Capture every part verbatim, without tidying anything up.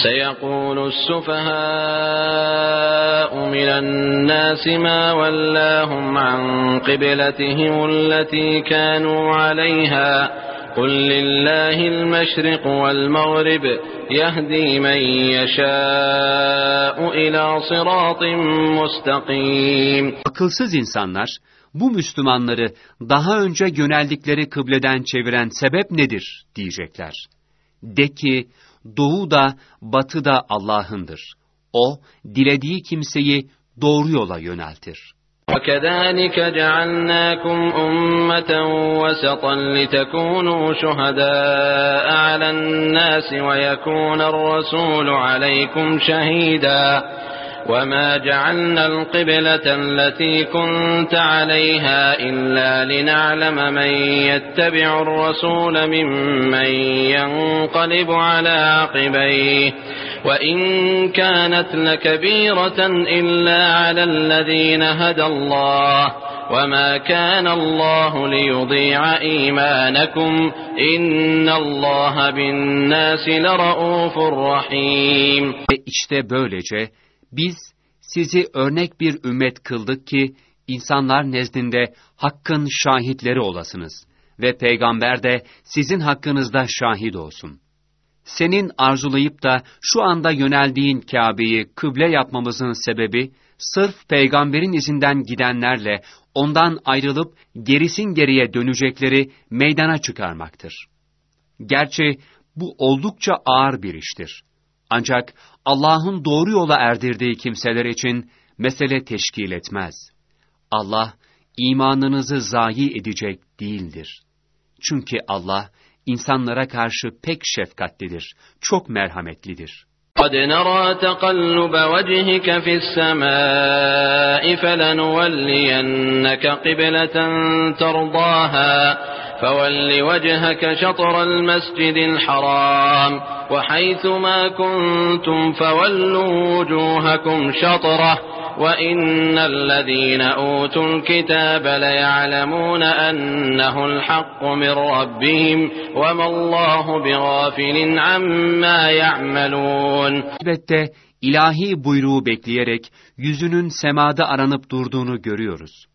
سَيَقُولُ السُّفَهَاءُ مِنَ النَّاسِ مَا وَلَّاهُمْ عَنْ قِبْلَتِهِمُ الَّتِي كَانُوا عَلَيْهَا قُلْ لِلَّهِ الْمَشْرِقُ وَالْمَغْرِبُ يَهْدِي مَنْ يَشَاءُ إِلَى صِرَاطٍ مُسْتَقِيمٍ. Akılsız insanlar bu Müslümanları daha önce yöneldikleri kıbleden çeviren sebep nedir diyecekler. De ki, doğu da batı da Allah'ındır. O, dilediği kimseyi doğru yola yöneltir. وَكَذَٰلِكَ جَعَلْنَاكُمْ أُمَّةً وَسَطًا لِتَكُونُوا شُهَدَاءَ عَلَى النَّاسِ وَيَكُونَ الرَّسُولُ عَلَيْكُمْ شَهِيدًا وَمَا جَعَلْنَا الْقِبْلَةَ الَّتِي كُنْتَ عَلَيْهَا إِلَّا لِنَعْلَمَ مَنْ يَتَّبِعُ الرَّسُولَ مِمَّنْ يَنْقَلِبُ عَلَى عَقِبَيْهِ وَإِنْ كَانَتْ لَكَبِيرَةً إِلَّا عَلَى الَّذِينَ هَدَى اللَّهُ وَمَا كَانَ اللَّهُ لِيُضِيعَ إِيمَانَكُمْ إِنَّ اللَّهَ بِالنَّاسِ لَرَءُوفٌ رَحِيمٌ. Ve işte böylece biz sizi örnek bir ümmet kıldık ki insanlar nezdinde hakkın şahitleri olasınız ve peygamber de sizin hakkınızda şahit olsun. Senin arzulayıp da şu anda yöneldiğin Kâbe'yi kıble yapmamızın sebebi, sırf peygamberin izinden gidenlerle ondan ayrılıp gerisin geriye dönecekleri meydana çıkarmaktır. Gerçi bu oldukça ağır bir iştir. Ancak Allah'ın doğru yola erdirdiği kimseler için mesele teşkil etmez. Allah, imanınızı zayi edecek değildir. Çünkü Allah, insanlara karşı pek şefkatlidir, çok merhametlidir. قَدْ نَرَى تَقَلُّبَ وَجْهِكَ فِي السَّمَاءِ فَلَنُوَلِّيَنَّكَ قِبْلَةً تَرْضَاهَا فَوَلِّ وَجْهَكَ شَطْرَ الْمَسْجِدِ الْحَرَامِ وَحَيْثُ مَا كُنْتُمْ فَوَلُّوا وُجُوهَكُمْ شَطْرَهُ وَإِنَّ الَّذِينَ أُوتُوا الْكِتَابَ لَيَعْلَمُونَ أَنَّهُ الْحَقُّ مِنْ رَبِّهِمْ وَمَا اللَّهُ بِغَافِلٍ عَمَّا يَعْمَلُونَ. Elbette ilahi buyruğu bekleyerek yüzünün semada aranıp durduğunu görüyoruz.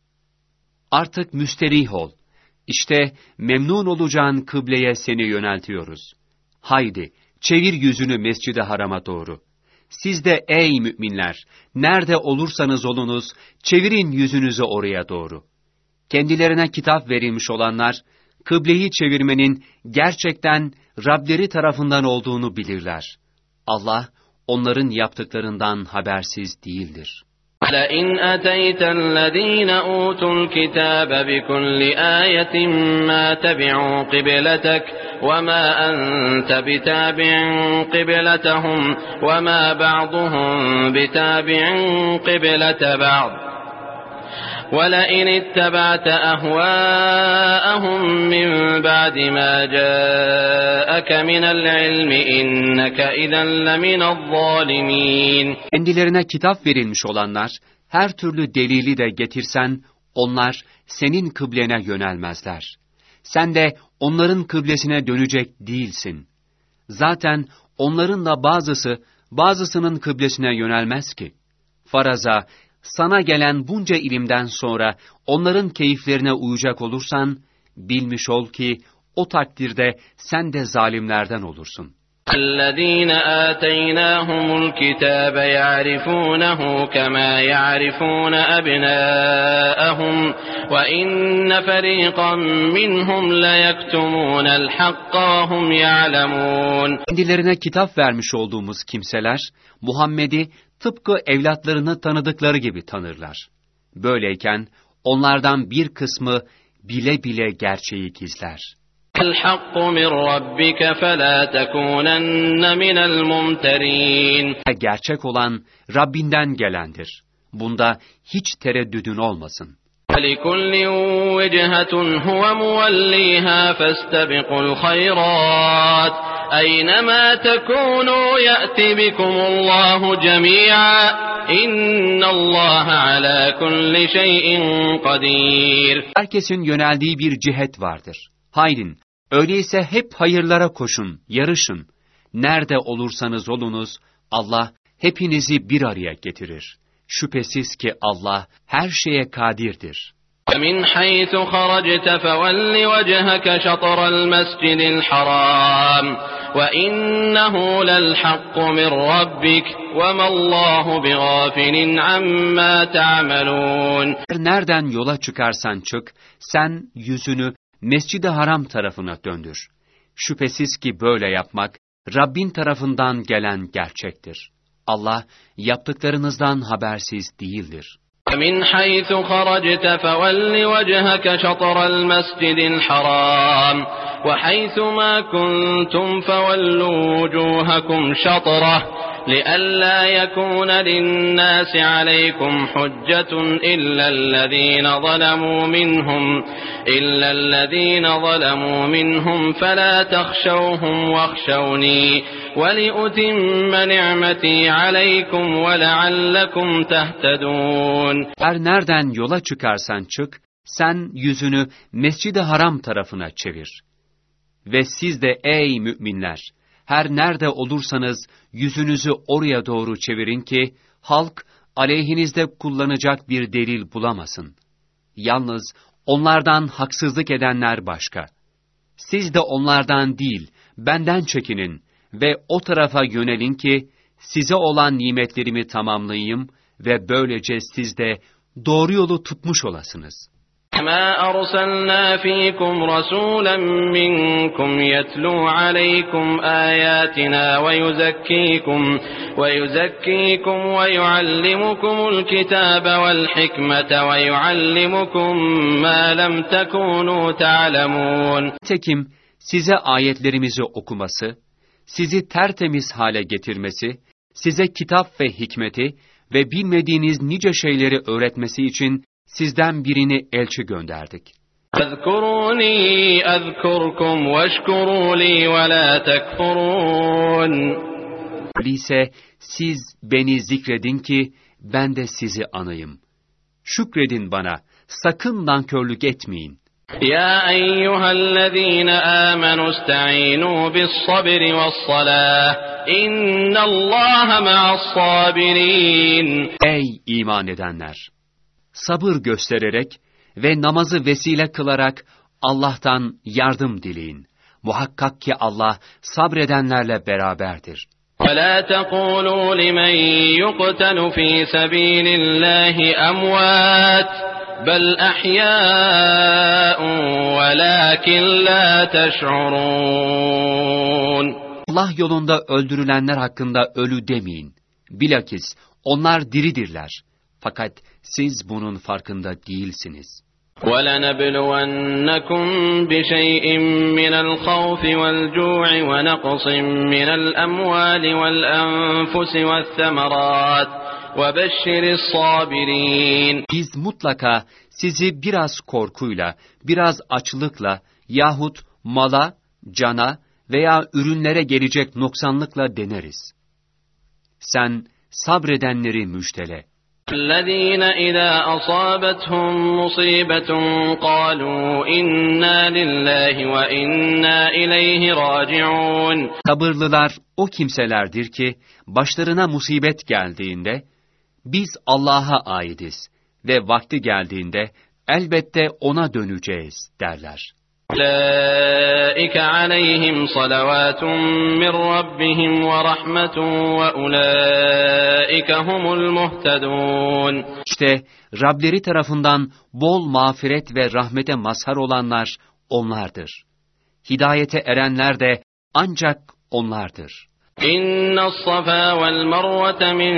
Artık müsterih ol. İşte memnun olacağın kıbleye seni yöneltiyoruz. Haydi, çevir yüzünü Mescid-i Haram'a doğru. Siz de ey müminler, nerede olursanız olunuz, çevirin yüzünüzü oraya doğru. Kendilerine kitap verilmiş olanlar, kıbleyi çevirmenin gerçekten Rableri tarafından olduğunu bilirler. Allah, onların yaptıklarından habersiz değildir. لَئِنْ أَتَيْتَ الَّذِينَ أُوتُوا الْكِتَابَ بِكُلِّ آيَةٍ مَا تَبِعُوا قِبْلَتَكَ وَمَا أَنْتَ بِتَابِعٍ قِبْلَتَهُمْ وَمَا بَعْضُهُمْ بِتَابِعٍ قِبْلَةَ بَعْضٍ وَلَئِنِ اتَّبَعْتَ أَهْوَاءَهُمْ مِنْ بَعْدِ مَا جَاءَكَ مِنَ الْعِلْمِ إِنَّكَ إِذًا لَمِنَ الظَّالِمِينَ. Kendilerine kitap verilmiş olanlar, her türlü delili de getirsen, onlar senin kıblene yönelmezler. Sen de onların kıblesine dönecek değilsin. Zaten onların da bazısı, bazısının kıblesine yönelmez ki. Faraza, sana gelen bunca ilimden sonra onların keyiflerine uyacak olursan, bilmiş ol ki o takdirde sen de zalimlerden olursun. الَّذ۪ينَ آتَيْنَاهُمُ الْكِتَابَ يَعْرِفُونَهُ كَمَا يَعْرِفُونَ أَبْنَاءَهُمْ وَإِنَّ فَر۪يقًا مِّنْهُمْ لَيَكْتُمُونَ الْحَقَّ وَهُمْ يَعْلَمُونَ. Kendilerine kitap vermiş olduğumuz kimseler, Muhammed'i tıpkı evlatlarını tanıdıkları gibi tanırlar. Böyleyken onlardan bir kısmı bile bile gerçeği gizler. الْحَقُّ مِنْ رَبِّكَ فَلَا تَكُونَنَّ مِنَ الْمُمْتَرِينَ. Gerçek olan Rabbinden gelendir. Bunda hiç tereddüdün olmasın. وَلِكُلٍّ وِجْهَةٌ هُوَ مُوَلِّيهَا فَاسْتَبِقُوا الْخَيْرَاتِ أَيْنَمَا تَكُونُوا يَأْتِ بِكُمُ اللّٰهُ جَمِيعًا إِنَّ اللّٰهَ عَلَى كُلِّ شَيْءٍ قَدِيرٌ. Herkesin yöneldiği bir cihet vardır. Haydin, öyleyse hep hayırlara koşun, yarışın. nerede olursanız olunuz, Allah hepinizi bir araya getirir. Şüphesiz ki Allah her şeye kadirdir. وَمِنْ حَيْثُ خَرَجْتَ فَوَلِّ وَجْهَكَ شَطْرَ الْمَسْجِدِ الْحَرَامِ وَإِنَّهُ لَلْحَقُّ مِنْ رَبِّكَ وَمَا اللّٰهُ بِغَافِلٍ عَمَّا تَعْمَلُونَ. Nereden yola çıkarsan çık, sen yüzünü Mescid-i Haram tarafına döndür. Şüphesiz ki böyle yapmak, Rabbin tarafından gelen gerçektir. Allah, yaptıklarınızdan habersiz değildir. وَمِنْ حَيْثُ خَرَجْتَ فَوَلِّ وَجْهَكَ شَطْرَ الْمَسْجِدِ الْحَرَامِ وَحَيْثُ مَا كُنْتُمْ فَوَلُّوا وُجُوهَكُمْ شَطْرَهُ لِئَلَّا يَكُونَ لِلنَّاسِ عَلَيْكُمْ حُجَّةٌ إِلَّا الَّذِينَ ظَلَمُوا مِنْهُمْ إِلَّا الَّذِينَ ظَلَمُوا مِنْهُمْ فَلَا تَخْشَوْهُمْ وَاخْشَوْنِي وَلِأُتِمَّ نِعْمَتِي عَلَيْكُمْ وَلَعَلَّكُمْ تَهْتَدُونَ. Her nereden yola çıkarsan çık, sen yüzünü Mescid-i Haram tarafına çevir. Ve siz de ey müminler, her nerede olursanız yüzünüzü oraya doğru çevirin ki, halk aleyhinizde kullanacak bir delil bulamasın. Yalnız onlardan haksızlık edenler başka. Siz de onlardan değil, benden çekinin ve o tarafa yönelin ki, size olan nimetlerimi tamamlayayım ve böylece siz de doğru yolu tutmuş olasınız. مَا أَرْسَلْنَا فِيكُمْ رَسُولًا مِّنكُمْ يَتْلُو عَلَيْكُمْ آيَاتِنَا وَيُزَكِّيكُمْ وَيُزَكِّيكُمْ وَيُعَلِّمُكُمُ الْكِتَابَ وَالْحِكْمَةَ وَيُعَلِّمُكُم مَّا لَمْ تَكُونُوا تَعْلَمُونَ. Tekim size ayetlerimizi okuması, sizi tertemiz hale getirmesi, size kitap ve hikmeti ve bilmediğiniz nice şeyleri öğretmesi için sizden birini elçi gönderdik. اذْكُرُونِي أَذْكُرْكُمْ وَاشْكُرُوا لِي وَلَا تَكْفُرُونَ. Öyleyse siz beni zikredin ki ben de sizi anayım. Şükredin bana, sakın nankörlük etmeyin. يَا أَيُّهَا الَّذ۪ينَ آمَنُوا اسْتَعِينُوا بِالصَّبْرِ وَالصَّلَاةِ اِنَّ اللّٰهَ مَعَ الصَّابِرِينَ. Ey iman edenler! Sabır göstererek ve namazı vesile kılarak Allah'tan yardım dileyin. Muhakkak ki Allah sabredenlerle beraberdir. وَلَا تَقُولُوا لِمَنْ يُقْتَلُ فِي سَب۪يلِ اللّٰهِ أَمْوَاتٍ بَلْ أَحْيَاءٌ وَلَكِنْ لَا تَشْعُرُونَ. Allah yolunda öldürülenler hakkında ölü demeyin. Bilakis onlar diridirler. Fakat siz bunun farkında değilsiniz. وَلَنَبْلُوَنَّكُمْ بِشَيْءٍ مِّنَ الْخَوْفِ وَالْجُوعِ وَنَقْصٍ مِّنَ الْأَمْوَالِ وَالْأَنفُسِ وَالثَّمَرَاتِ وَبَشِّرِ الصَّابِرِينَ. Biz mutlaka sizi biraz korkuyla, biraz açlıkla yahut mala, cana veya ürünlere gelecek noksanlıkla deneriz. Sen sabredenleri müjdele. الَّذ۪ينَ اِذَا أَصَابَتْهُمْ مُصِيبَةٌ قَالُوا اِنَّا لِلّٰهِ وَاِنَّا اِلَيْهِ رَاجِعُونَ. Sabırlılar o kimselerdir ki, başlarına musibet geldiğinde, biz Allah'a aidiz ve vakti geldiğinde, elbette O'na döneceğiz derler. أُولَٰئِكَ عَلَيْهِمْ صَلَوَاتٌ مِّن رَّبِّهِمْ وَرَحْمَةٌ وَأُولَٰئِكَ هُمُ الْمُهْتَدُونَ. İşte Rableri tarafından bol mağfiret ve rahmete mazhar olanlar onlardır. Hidayete erenler de ancak onlardır. إِنَّ الصَّفَا وَالْمَرْوَةَ مِن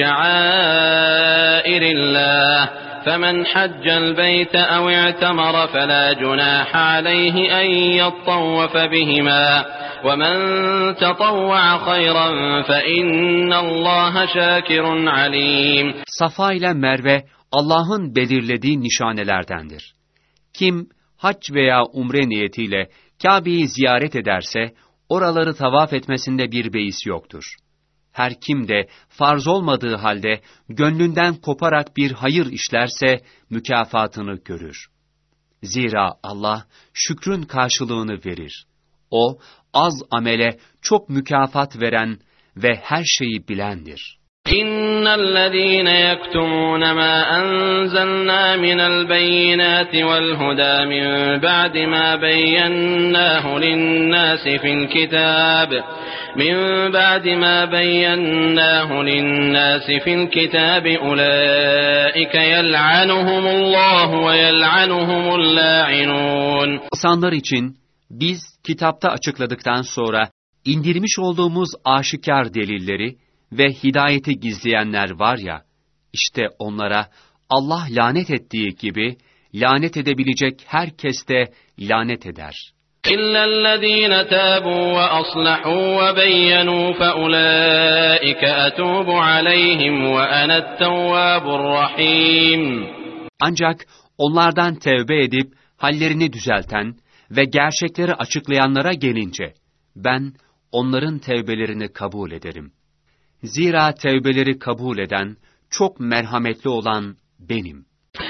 شَعَائِرِ اللّٰهِ فَمَنْ حَجَّ الْبَيْتَ أَوْ اعْتَمَرَ فَلَا جُنَاحَ عَلَيْهِ أَنْ يَطَّوَّفَ بِهِمَا وَمَنْ تَطَوَّعَ خَيْرًا فَإِنَّ اللّٰهَ شَاكِرٌ عَلِيمٌ. Safa ile Merve Allah'ın belirlediği nişanelerdendir. Kim hac veya umre niyetiyle Kabe'yi ziyaret ederse, oraları tavaf etmesinde bir beis yoktur. Her kim de farz olmadığı halde gönlünden koparak bir hayır işlerse mükafatını görür. Zira Allah şükrün karşılığını verir. O az amele çok mükafat veren ve her şeyi bilendir. İnnellezîne yektumûne mâ enzalnâ minel beyinâti vel hudâ min ba'di mâ beyyennâhu linnâsi fil kitâb. من بعد ما بيناه للناس في الكتاب أولئك يلعنهم الله ويلعنهم اللاعنون. İnsanlar için biz kitapta açıkladıktan sonra indirmiş olduğumuz aşikar delilleri ve hidayeti gizleyenler var ya, işte onlara Allah lanet ettiği gibi lanet edebilecek herkes de lanet eder. إِلَّا الَّذ۪ينَ تَابُوا وَأَصْلَحُوا وَبَيَّنُوا فَأُولَٰئِكَ أَتُوبُ عَلَيْهِمْ وَأَنَا التَّوَّابُ الرَّحِيمُ. Ancak onlardan tevbe edip hallerini düzelten ve gerçekleri açıklayanlara gelince, ben onların tevbelerini kabul ederim. Zira tevbeleri kabul eden, çok merhametli olan benim.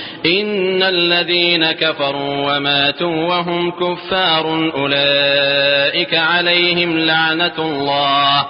İnnellezîne keferû ve mâtû ve hum kuffârun ulâike aleyhim la'netullah.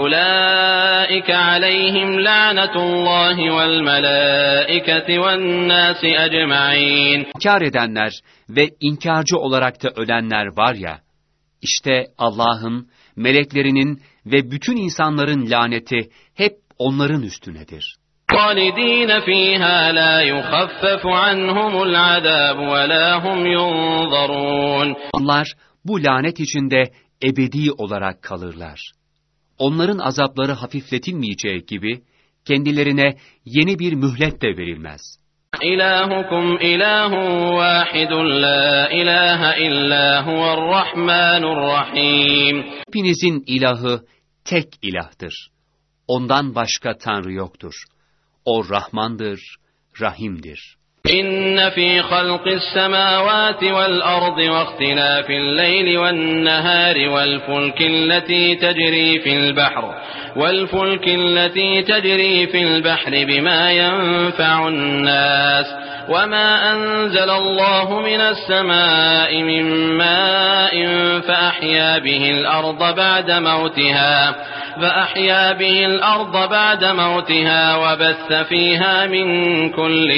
Ulâike aleyhim la'netullahi vel melâiketi ven nâsi ecma'in. İnkar edenler ve inkarcı olarak da ölenler var ya, işte Allah'ın, meleklerinin ve bütün insanların laneti hep onların üstünedir. خالدين فيها لا يخفف عنهم العذاب ولا هم ينظرون. Onlar bu lanet içinde ebedi olarak kalırlar. Onların azapları hafifletilmeyeceği gibi kendilerine yeni bir mühlet de verilmez. İlahukum ilahun vahidun la ilahe illa huve'r-rahmanur-rahim. Hepinizin ilahı tek ilahtır. Ondan başka tanrı yoktur. O Rahmandır, Rahim'dir. İnne fî halqis semâvâti vel ardı ve ihtilâfil leyli ven nehâri vel fulkilletî tecrî fil bahr vel fulkilletî tecrî fil bahri bimâ yenfe'un nâs ve mâ enzelallahu mines semâi min mâin fe ahyâ bihil arda ba'de mevtihâ فأحيا به الأرض بعد موتها وبث فيها من كل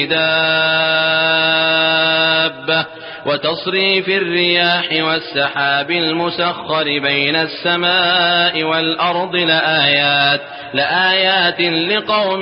دابة وتصريف الرياح والسحاب المسخر بين السماء والأرض لآيات لآيات لقوم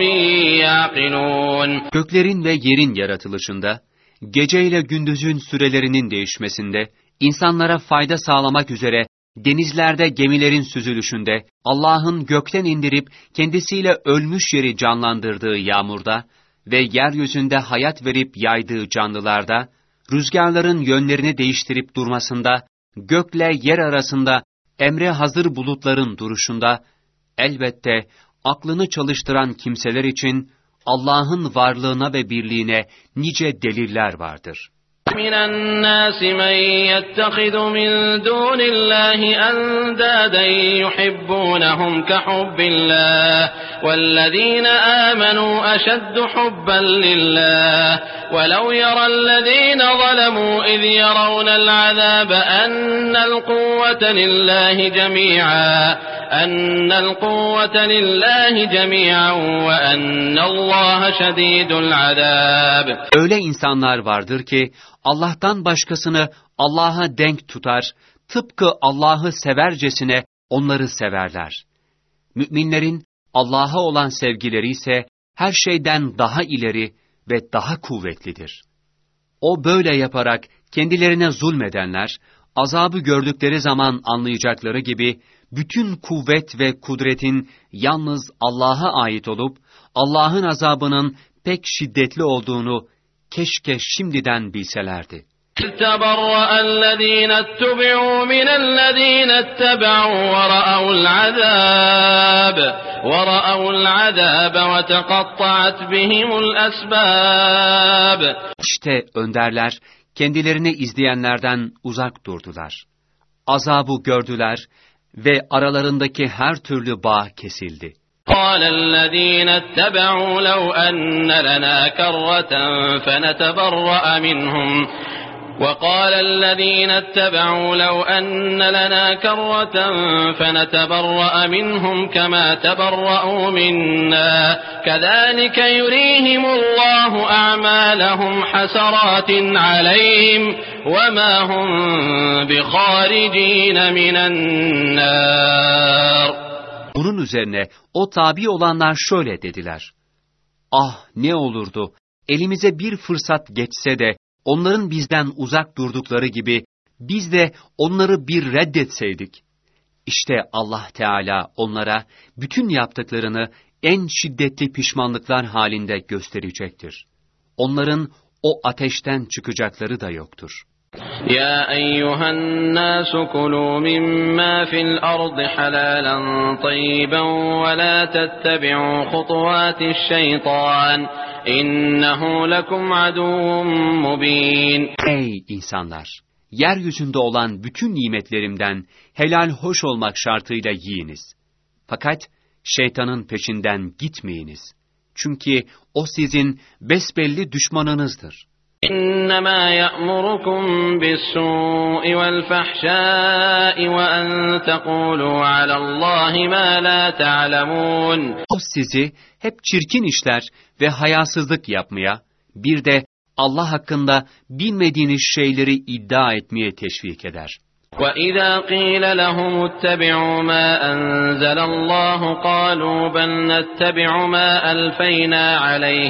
يعقلون. Göklerin ve yerin yaratılışında, geceyle gündüzün sürelerinin değişmesinde, insanlara fayda sağlamak üzere denizlerde gemilerin süzülüşünde, Allah'ın gökten indirip kendisiyle ölmüş yeri canlandırdığı yağmurda ve yeryüzünde hayat verip yaydığı canlılarda, rüzgarların yönlerini değiştirip durmasında, gökle yer arasında emre hazır bulutların duruşunda, elbette aklını çalıştıran kimseler için Allah'ın varlığına ve birliğine nice deliller vardır. مِنَ النَّاسِ مَنْ يَتَّخِذُ مِنْ دُونِ اللّٰهِ أَنْدَادًا يُحِبُّونَهُمْ كَحُبِّ اللّٰهِ وَالَّذ۪ينَ آمَنُوا أَشَدُّ حُبًّا لِلّٰهِ وَلَوْ يَرَى الَّذ۪ينَ ظَلَمُوا إِذْ يَرَوْنَ الْعَذَابَ أَنَّ الْقُوَّةَ لِلّٰهِ جَمِيعًا أَنَّ الْقُوَّةَ لِلّٰهِ جَمِيعًا وَأَنَّ اللّٰهَ شَد۪يدُ الْعَذَابِ. Öyle insanlar vardır ki Allah'tan başkasını Allah'a denk tutar, tıpkı Allah'ı severcesine onları severler. Müminlerin Allah'a olan sevgileri ise her şeyden daha ileri ve daha kuvvetlidir. O böyle yaparak kendilerine zulmedenler, azabı gördükleri zaman anlayacakları gibi, bütün kuvvet ve kudretin yalnız Allah'a ait olup, Allah'ın azabının pek şiddetli olduğunu keşke şimdiden bilselerdi. تَبَرَّأَ الَّذ۪ينَ اتُّبِعُوا مِنَ الَّذ۪ينَ اتَّبَعُوا وَرَأَوُا الْعَذَابَ وَرَأَوُا الْعَذَابَ وَتَقَطَّعَتْ بِهِمُ الْأَسْبَابِ. İşte önderler kendilerini izleyenlerden uzak durdular. Azabı gördüler ve aralarındaki her türlü bağ kesildi. قال الذين اتبعوا لو أن لنا كرة فنتبرأ منهم وقال الذين اتبعوا لو أن لنا كرة فنتبرأ منهم كما تبرأوا منا كذلك يريهم الله أعمالهم حسرات عليهم وما هم بخارجين من النار. Bunun üzerine o tabi olanlar şöyle dediler: Ah ne olurdu, elimize bir fırsat geçse de onların bizden uzak durdukları gibi biz de onları bir reddetseydik. İşte Allah Teala onlara bütün yaptıklarını en şiddetli pişmanlıklar halinde gösterecektir. Onların o ateşten çıkacakları da yoktur. يا أيها الناس كلوا مما في الأرض حلالا طيبا ولا تتبعوا خطوات الشيطان إنه لكم عدو مبين. Ey insanlar! Yeryüzünde olan bütün nimetlerimden helal hoş olmak şartıyla yiyiniz. Fakat şeytanın peşinden gitmeyiniz. Çünkü o sizin besbelli düşmanınızdır. إنما يأمركم بالسوء والفحشاء وأن تقولوا على الله ما لا تعلمون. O sizi hep çirkin işler ve hayasızlık yapmaya, bir de Allah hakkında bilmediğiniz şeyleri iddia etmeye teşvik eder. وَإِذَا قِيلَ لَهُمُ اتَّبِعُوا مَا أَنزَلَ اللَّهُ قَالُوا بَلْ نَتَّبِعُ مَا أَلْفَيْنَا عَلَيْهِ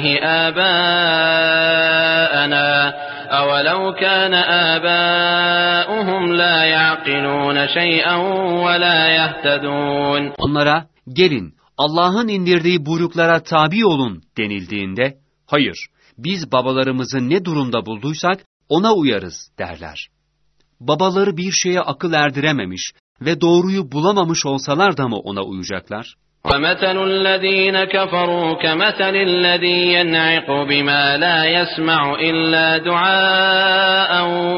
آبَاءَنَا أَوَلَوْ كَانَ آبَاؤُهُمْ لَا يَعْقِلُونَ شَيْئًا وَلَا يَهْتَدُونَ. Onlara gelin Allah'ın indirdiği buyruklara tabi olun denildiğinde, hayır biz babalarımızı ne durumda bulduysak ona uyarız derler. Babaları bir şeye akıl erdirememiş ve doğruyu bulamamış olsalar da mı ona uyacaklar? وَمَثَلُ الَّذ۪ينَ كَفَرُوا كَمَثَلِ الَّذ۪ي يَنْعِقُ بِمَا لَا يَسْمَعُ إِلَّا دُعَاءً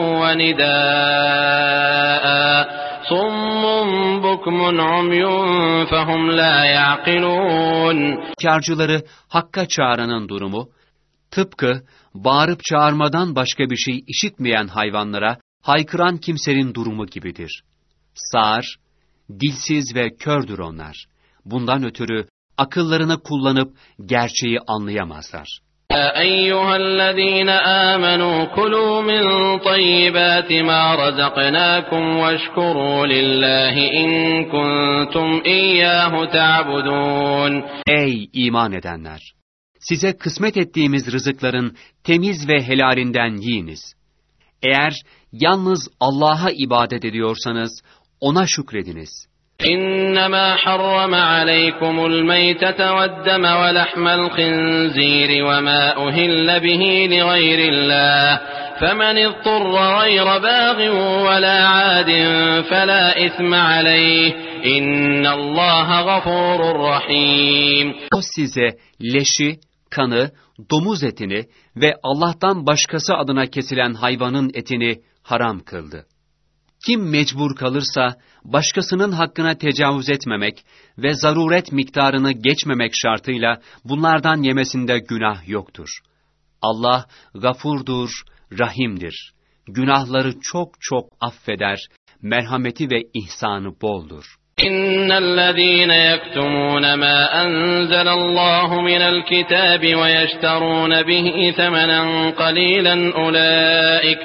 وَنِدَاءً صُمٌّ بُكْمٌ عُمْيٌ فَهُمْ لَا يَعْقِلُونَ. Kârcıları Hakk'a çağıranın durumu, tıpkı bağırıp çağırmadan başka bir şey işitmeyen hayvanlara haykıran kimsenin durumu gibidir. Sağır, dilsiz ve kördür onlar. Bundan ötürü akıllarını kullanıp gerçeği anlayamazlar. يا أيها الذين آمنوا كلوا من طيبات ما رزقناكم واشكروا لله إن كنتم إياه تعبدون. Ey iman edenler! Size kısmet ettiğimiz rızıkların temiz ve helalinden yiyiniz. Eğer yalnız Allah'a ibadet ediyorsanız ona şükrediniz. إنما حرم عليكم الميتة والدم ولحم الخنزير وما أهل به لغير الله فمن اضطر غير باغ ولا عاد فلا إثم عليه إن الله غفور رحيم. O size leşi, kanı, domuz etini ve Allah'tan başkası adına kesilen hayvanın etini haram kıldı. Kim mecbur kalırsa başkasının hakkına tecavüz etmemek ve zaruret miktarını geçmemek şartıyla bunlardan yemesinde günah yoktur. Allah gafurdur, rahimdir. Günahları çok çok affeder, merhameti ve ihsanı boldur. إن الذين يكتمون ما أنزل الله من الكتاب ويشترون به ثمنا قليلا أولئك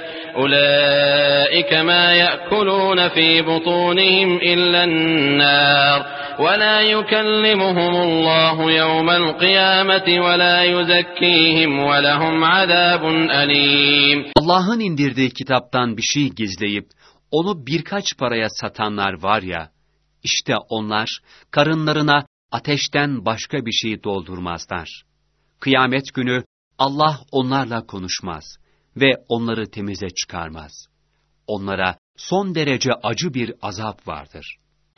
أولئك ما يأكلون في بطونهم إلا النار ولا يكلمهم الله يوم القيامة ولا يزكيهم ولهم عذاب أليم. Allah'ın indirdiği kitaptan bir şey gizleyip onu birkaç paraya satanlar var ya, İşte onlar karınlarına ateşten başka bir şey doldurmazlar. Kıyamet günü Allah onlarla konuşmaz ve onları temize çıkarmaz. Onlara son derece acı bir azap vardır.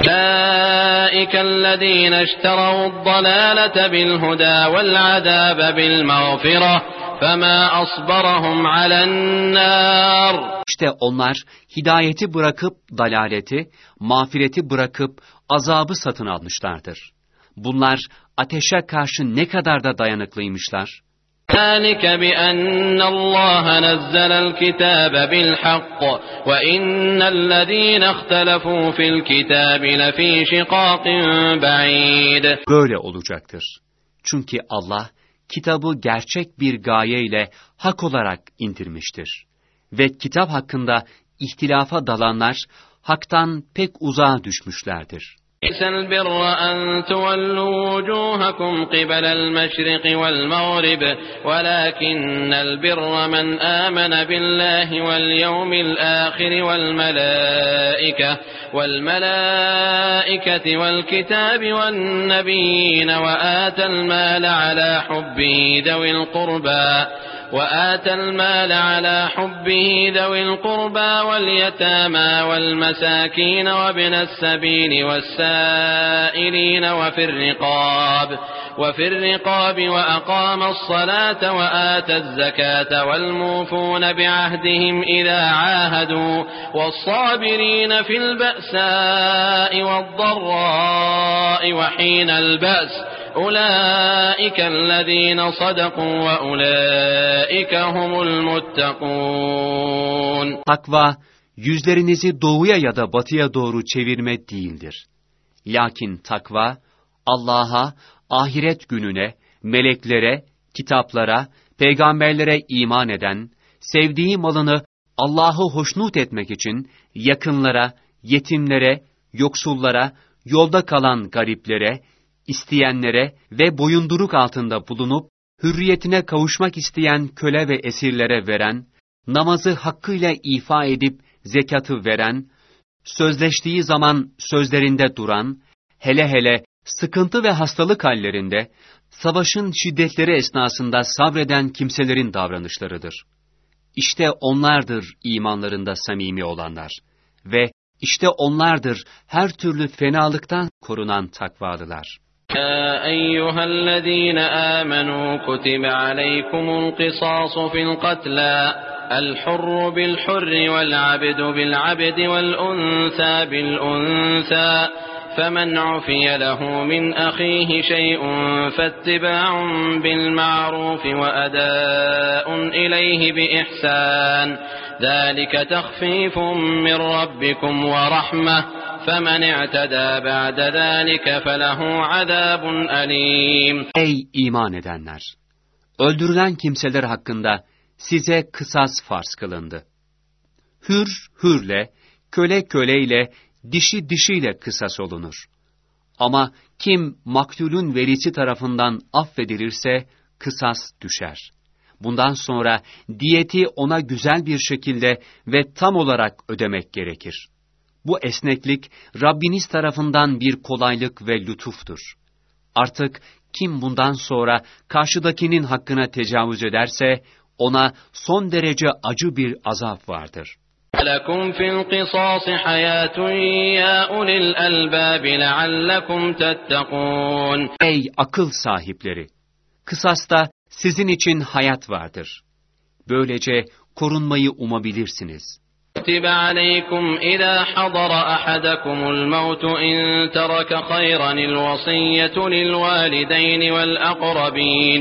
أولئك الذين اشتروا الضلالة بالهدى والعذاب بالمغفرة فما أصبرهم على النار. İşte onlar hidayeti bırakıp dalaleti, mağfireti bırakıp azabı satın almışlardır. Bunlar ateşe karşı ne kadar da dayanıklıymışlar. ذلك بأن الله نزل الكتاب بالحق وإن الذين اختلفوا في الكتاب لفي شقاق بعيد. Böyle olacaktır. Çünkü Allah kitabı gerçek bir gayeyle hak olarak indirmiştir. Ve kitap hakkında ihtilafa dalanlar haktan pek uzağa düşmüşlerdir. ليس البر أن تولوا وجوهكم قبل المشرق والمغرب ولكن البر من آمن بالله واليوم الآخر والملائكة والملائكة والكتاب والنبيين وآتى المال على حبه ذوي القربى وآتى المال على حبه ذوي القربى واليتامى والمساكين وابن السبيل والسائلين وفي الرقاب وفي الرقاب وأقام الصلاة وآتى الزكاة والموفون بعهدهم إذا عاهدوا والصابرين في البأساء والضراء وحين البأس أولئك الذين صدقوا وأولئك هم المتقون. Takva, yüzlerinizi doğuya ya da batıya doğru çevirme değildir. Lakin takva, Allah'a, ahiret gününe, meleklere, kitaplara, peygamberlere iman eden, sevdiği malını Allah'ı hoşnut etmek için yakınlara, yetimlere, yoksullara, yolda kalan gariplere, isteyenlere ve boyunduruk altında bulunup, hürriyetine kavuşmak isteyen köle ve esirlere veren, namazı hakkıyla ifa edip zekatı veren, sözleştiği zaman sözlerinde duran, hele hele sıkıntı ve hastalık hallerinde, savaşın şiddetleri esnasında sabreden kimselerin davranışlarıdır. İşte onlardır imanlarında samimi olanlar ve işte onlardır her türlü fenalıktan korunan takvalılar. يا أيها الذين آمنوا كتب عليكم القصاص في القتلى الحر بالحر والعبد بالعبد والأنثى بالأنثى فمن عفي له من أخيه شيء فاتباع بالمعروف وأداء إليه بإحسان ذلك تخفيف من ربكم ورحمة فَمَنْ اِعْتَدَى بَعْدَ ذَٰلِكَ فَلَهُ عَذَابٌ أَلِيمٌ. Ey iman edenler! Öldürülen kimseler hakkında size kısas farz kılındı. Hür, hürle, köle köleyle, dişi dişiyle kısas olunur. Ama kim maktulün velisi tarafından affedilirse kısas düşer. Bundan sonra diyeti ona güzel bir şekilde ve tam olarak ödemek gerekir. Bu esneklik Rabbiniz tarafından bir kolaylık ve lütuftur. Artık kim bundan sonra karşıdakinin hakkına tecavüz ederse ona son derece acı bir azap vardır. لَكُمْ فِي الْقِصَاصِ حَيَاةٌ يَا أُولِي الْأَلْبَابِ لَعَلَّكُمْ تَتَّقُونَ. Ey akıl sahipleri! Kısasta sizin için hayat vardır. Böylece korunmayı umabilirsiniz. كتب عليكم إذا حضر أحدكم الموت إن ترك خيرا الوصية للوالدين والأقربين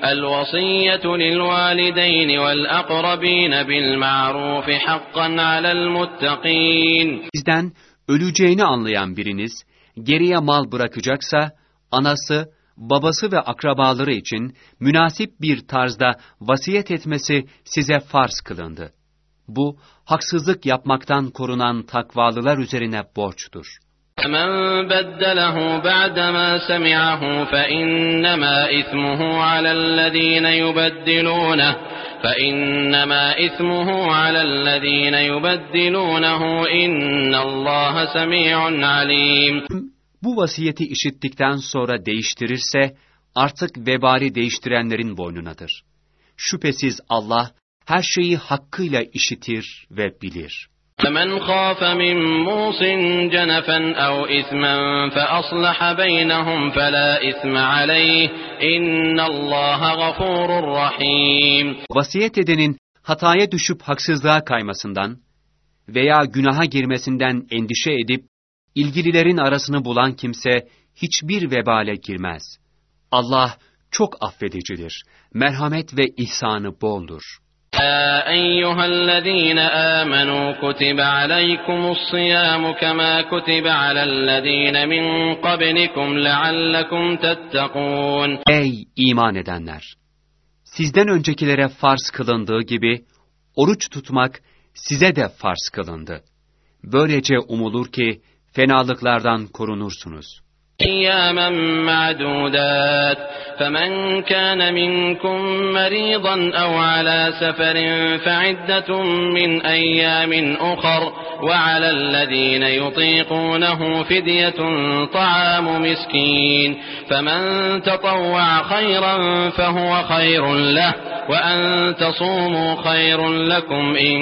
الوصية للوالدين والأقربين بالمعروف حقا على المتقين. Sizden öleceğini anlayan biriniz geriye mal bırakacaksa anası, babası ve akrabaları için münasip bir tarzda vasiyet etmesi size farz kılındı. Bu, haksızlık yapmaktan korunan takvalılar üzerine borçtur. مَنْ بَدَّلَهُ بَعْدَمَا سَمِعَهُ فَإِنَّمَا إِثْمُهُ عَلَى الَّذِينَ يُبَدِّلُونَهُ فَإِنَّمَا إِثْمُهُ عَلَى الَّذِينَ يُبَدِّلُونَهُ إِنَّ اللّٰهَ سَمِيعٌ عَلِيمٌ. Bu vasiyeti işittikten sonra değiştirirse artık vebali değiştirenlerin boynunadır. Şüphesiz Allah her şeyi hakkıyla işitir ve bilir. فَمَنْ خَافَ مِنْ مُوصٍ جَنَفًا أَوْ إِثْمًا فَأَصْلَحَ بَيْنَهُمْ فَلَا إِثْمَ عَلَيْهِ إِنَّ اللّٰهَ غَفُورٌ رَحِيمٌ. Vasiyet edenin hataya düşüp haksızlığa kaymasından veya günaha girmesinden endişe edip ilgililerin arasını bulan kimse hiçbir vebale girmez. Allah çok affedicidir. Merhamet ve ihsanı boldur. يا أيها الذين آمنوا كتب عليكم الصيام كما كتب على الذين من قبلكم لعلكم تتقون. Ey iman edenler! Sizden öncekilere farz kılındığı gibi oruç tutmak size de farz kılındı. Böylece umulur ki fenalıklardan korunursunuz. أياما معدودات فمن كان منكم مريضا أو على سفر فعدة من أيام أخر وعلى الذين يطيقونه فدية طعام مسكين فمن تطوع خيرا فهو خير له وأن تصوموا خير لكم إن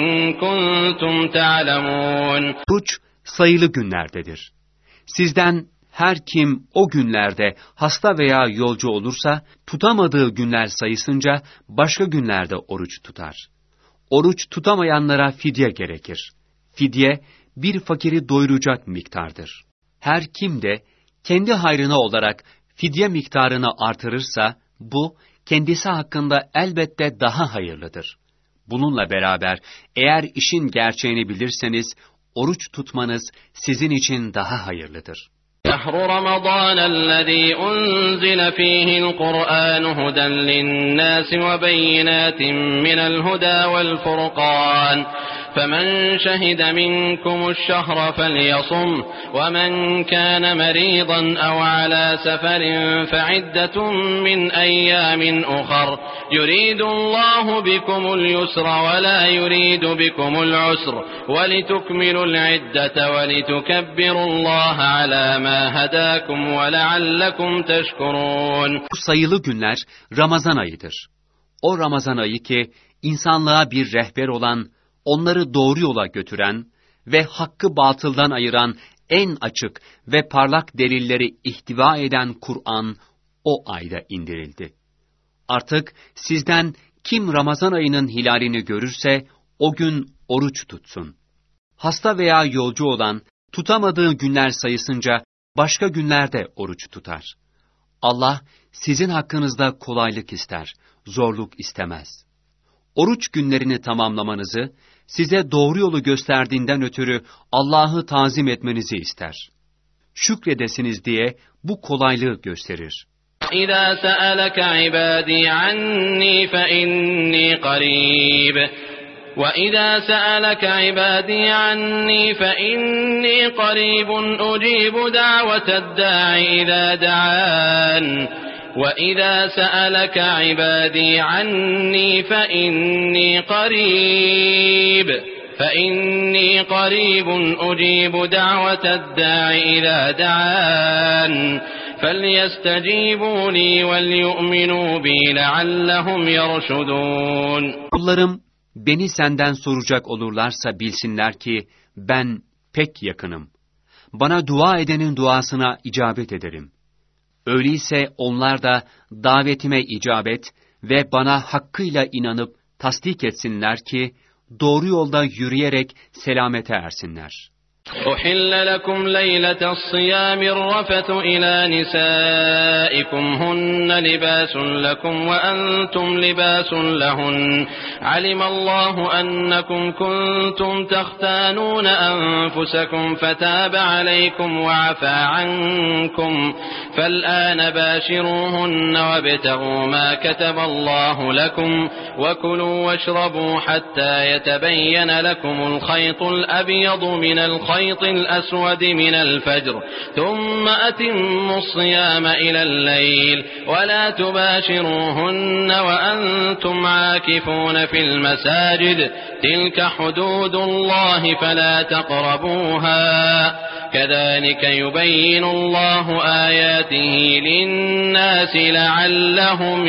كنتم تعلمون. Oruç sayılı günlerdedir. Sizden her kim o günlerde hasta veya yolcu olursa, tutamadığı günler sayısınca başka günlerde oruç tutar. Oruç tutamayanlara fidye gerekir. Fidye, bir fakiri doyuracak miktardır. Her kim de kendi hayrına olarak fidye miktarını artırırsa, bu kendisi hakkında elbette daha hayırlıdır. Bununla beraber, eğer işin gerçeğini bilirseniz, oruç tutmanız sizin için daha hayırlıdır. شهر رمضان الذي أنزل فيه القرآن هدى للناس وبينات من الهدى والفرقان فمن شهد منكم الشهر فليصم ومن كان مريضا أو على سفر فعدة من أيام أخر يريد الله بكم اليسر ولا يريد بكم العسر ولتكملوا العدة ولتكبروا الله على ما هداكم ولعلكم تشكرون. Bu sayılı günler Ramazan ayıdır. O Ramazan ayı ki insanlığa bir rehber olan, onları doğru yola götüren ve hakkı batıldan ayıran en açık ve parlak delilleri ihtiva eden Kur'an o ayda indirildi. Artık sizden kim Ramazan ayının hilalini görürse o gün oruç tutsun. Hasta veya yolcu olan tutamadığı günler sayısınca başka günlerde oruç tutar. Allah sizin hakkınızda kolaylık ister, zorluk istemez. Oruç günlerini tamamlamanızı, size doğru yolu gösterdiğinden ötürü Allah'ı tazim etmenizi ister. Şükredesiniz diye bu kolaylığı gösterir. إِذَا سَأَلَكَ عِبَادِي عَنِّي فَإِنِّي قَرِيبٌ وَإِذَا سَأَلَكَ عِبَادِي عَنِّي فَإِنِّي قَرِيبٌ أُجِيبُ دَعْوَةَ الدَّاعِ إِذَا دَعَانِ وَإِذَا سَأَلَكَ عِبَادِي عَنِّي فَإِنِّي قَرِيبٌ فَإِنِّي قَرِيبٌ أُجِيبُ دَعْوَةَ الدَّاعِ إِذَا دَعَانِ فَلْيَسْتَجِيبُوا لِي وَلْيُؤْمِنُوا بِي لَعَلَّهُمْ يَرْشُدُونَ. Kullarım beni senden soracak olurlarsa bilsinler ki ben pek yakınım. Bana dua edenin duasına icabet ederim. Öyleyse onlar da davetime icabet ve bana hakkıyla inanıp tasdik etsinler ki doğru yolda yürüyerek selamete ersinler. أحل لكم ليلة الصيام الرفث إلى نسائكم هن لباس لكم وأنتم لباس لهن علم الله أنكم كنتم تختانون أنفسكم فتاب عليكم وعفى عنكم فالآن باشروهن وابتغوا ما كتب الله لكم وكلوا واشربوا حتى يتبين لكم الخيط الأبيض من الخيط الخيط الأسود من الفجر ثم أتموا الصيام إلى الليل ولا تباشروهن وأنتم عاكفون في المساجد تلك حدود الله فلا تقربوها كذلك يبين الله آياته للناس لعلهم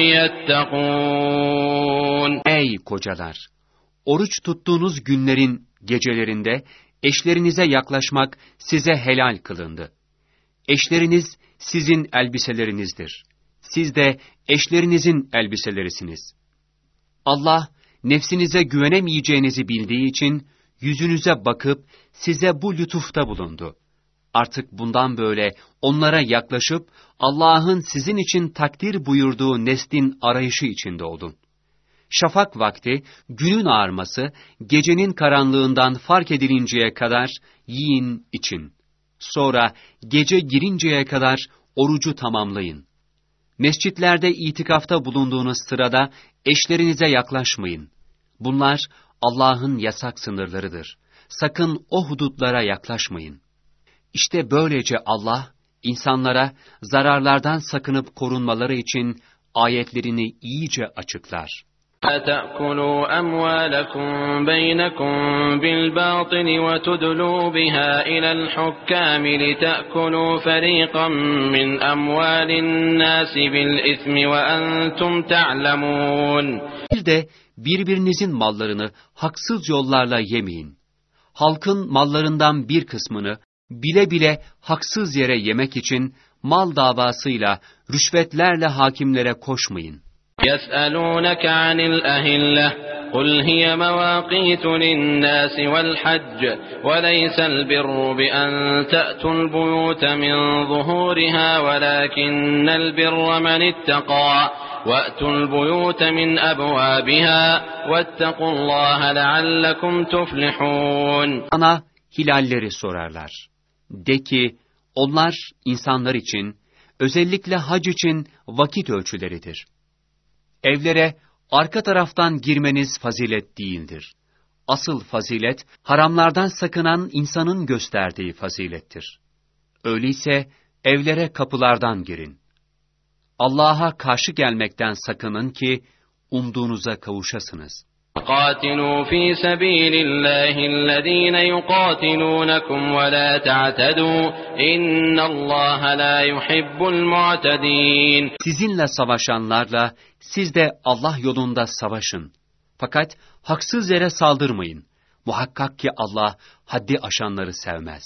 يتقون. Ey kocalar! Oruç tuttuğunuz günlerin gecelerinde eşlerinize yaklaşmak size helal kılındı. Eşleriniz sizin elbiselerinizdir. Siz de eşlerinizin elbiselerisiniz. Allah, nefsinize güvenemeyeceğinizi bildiği için, yüzünüze bakıp size bu lütufta bulundu. Artık bundan böyle onlara yaklaşıp Allah'ın sizin için takdir buyurduğu neslin arayışı içinde olun. Şafak vakti, günün ağarması, gecenin karanlığından fark edilinceye kadar yiyin için. Sonra gece girinceye kadar orucu tamamlayın. Mescitlerde itikafta bulunduğunuz sırada eşlerinize yaklaşmayın. Bunlar Allah'ın yasak sınırlarıdır. Sakın o hudutlara yaklaşmayın. İşte böylece Allah, insanlara zararlardan sakınıp korunmaları için ayetlerini iyice açıklar. لا تأكلوا أموالكم بينكم بالباطل وتدلوا بها إلى الحكام لتأكلوا فريقا من أموال الناس بالإثم وأنتم تعلمون. Bir de birbirinizin mallarını haksız yollarla yemeyin. Halkın mallarından bir kısmını bile bile haksız yere yemek için mal davasıyla, rüşvetlerle hakimlere koşmayın. يسألونك عن الأهلة قل هي مواقيت للناس والحج وليس البر بأن تأتوا البيوت من ظهورها ولكن البر من اتقى وأتوا البيوت من أبوابها واتقوا الله لعلكم تفلحون. Sana hilalleri sorarlar. De ki, onlar insanlar için, özellikle hac için vakit ölçüleridir. Evlere arka taraftan girmeniz fazilet değildir. Asıl fazilet, haramlardan sakınan insanın gösterdiği fazilettir. Öyleyse evlere kapılardan girin. Allah'a karşı gelmekten sakının ki umduğunuza kavuşasınız. قاتلوا في سبيل الله الذين يقاتلونكم ولا تعتدوا إن الله لا يحب المعتدين. Sizinle savaşanlarla siz de Allah yolunda savaşın. Fakat haksız yere saldırmayın. Muhakkak ki Allah haddi aşanları sevmez.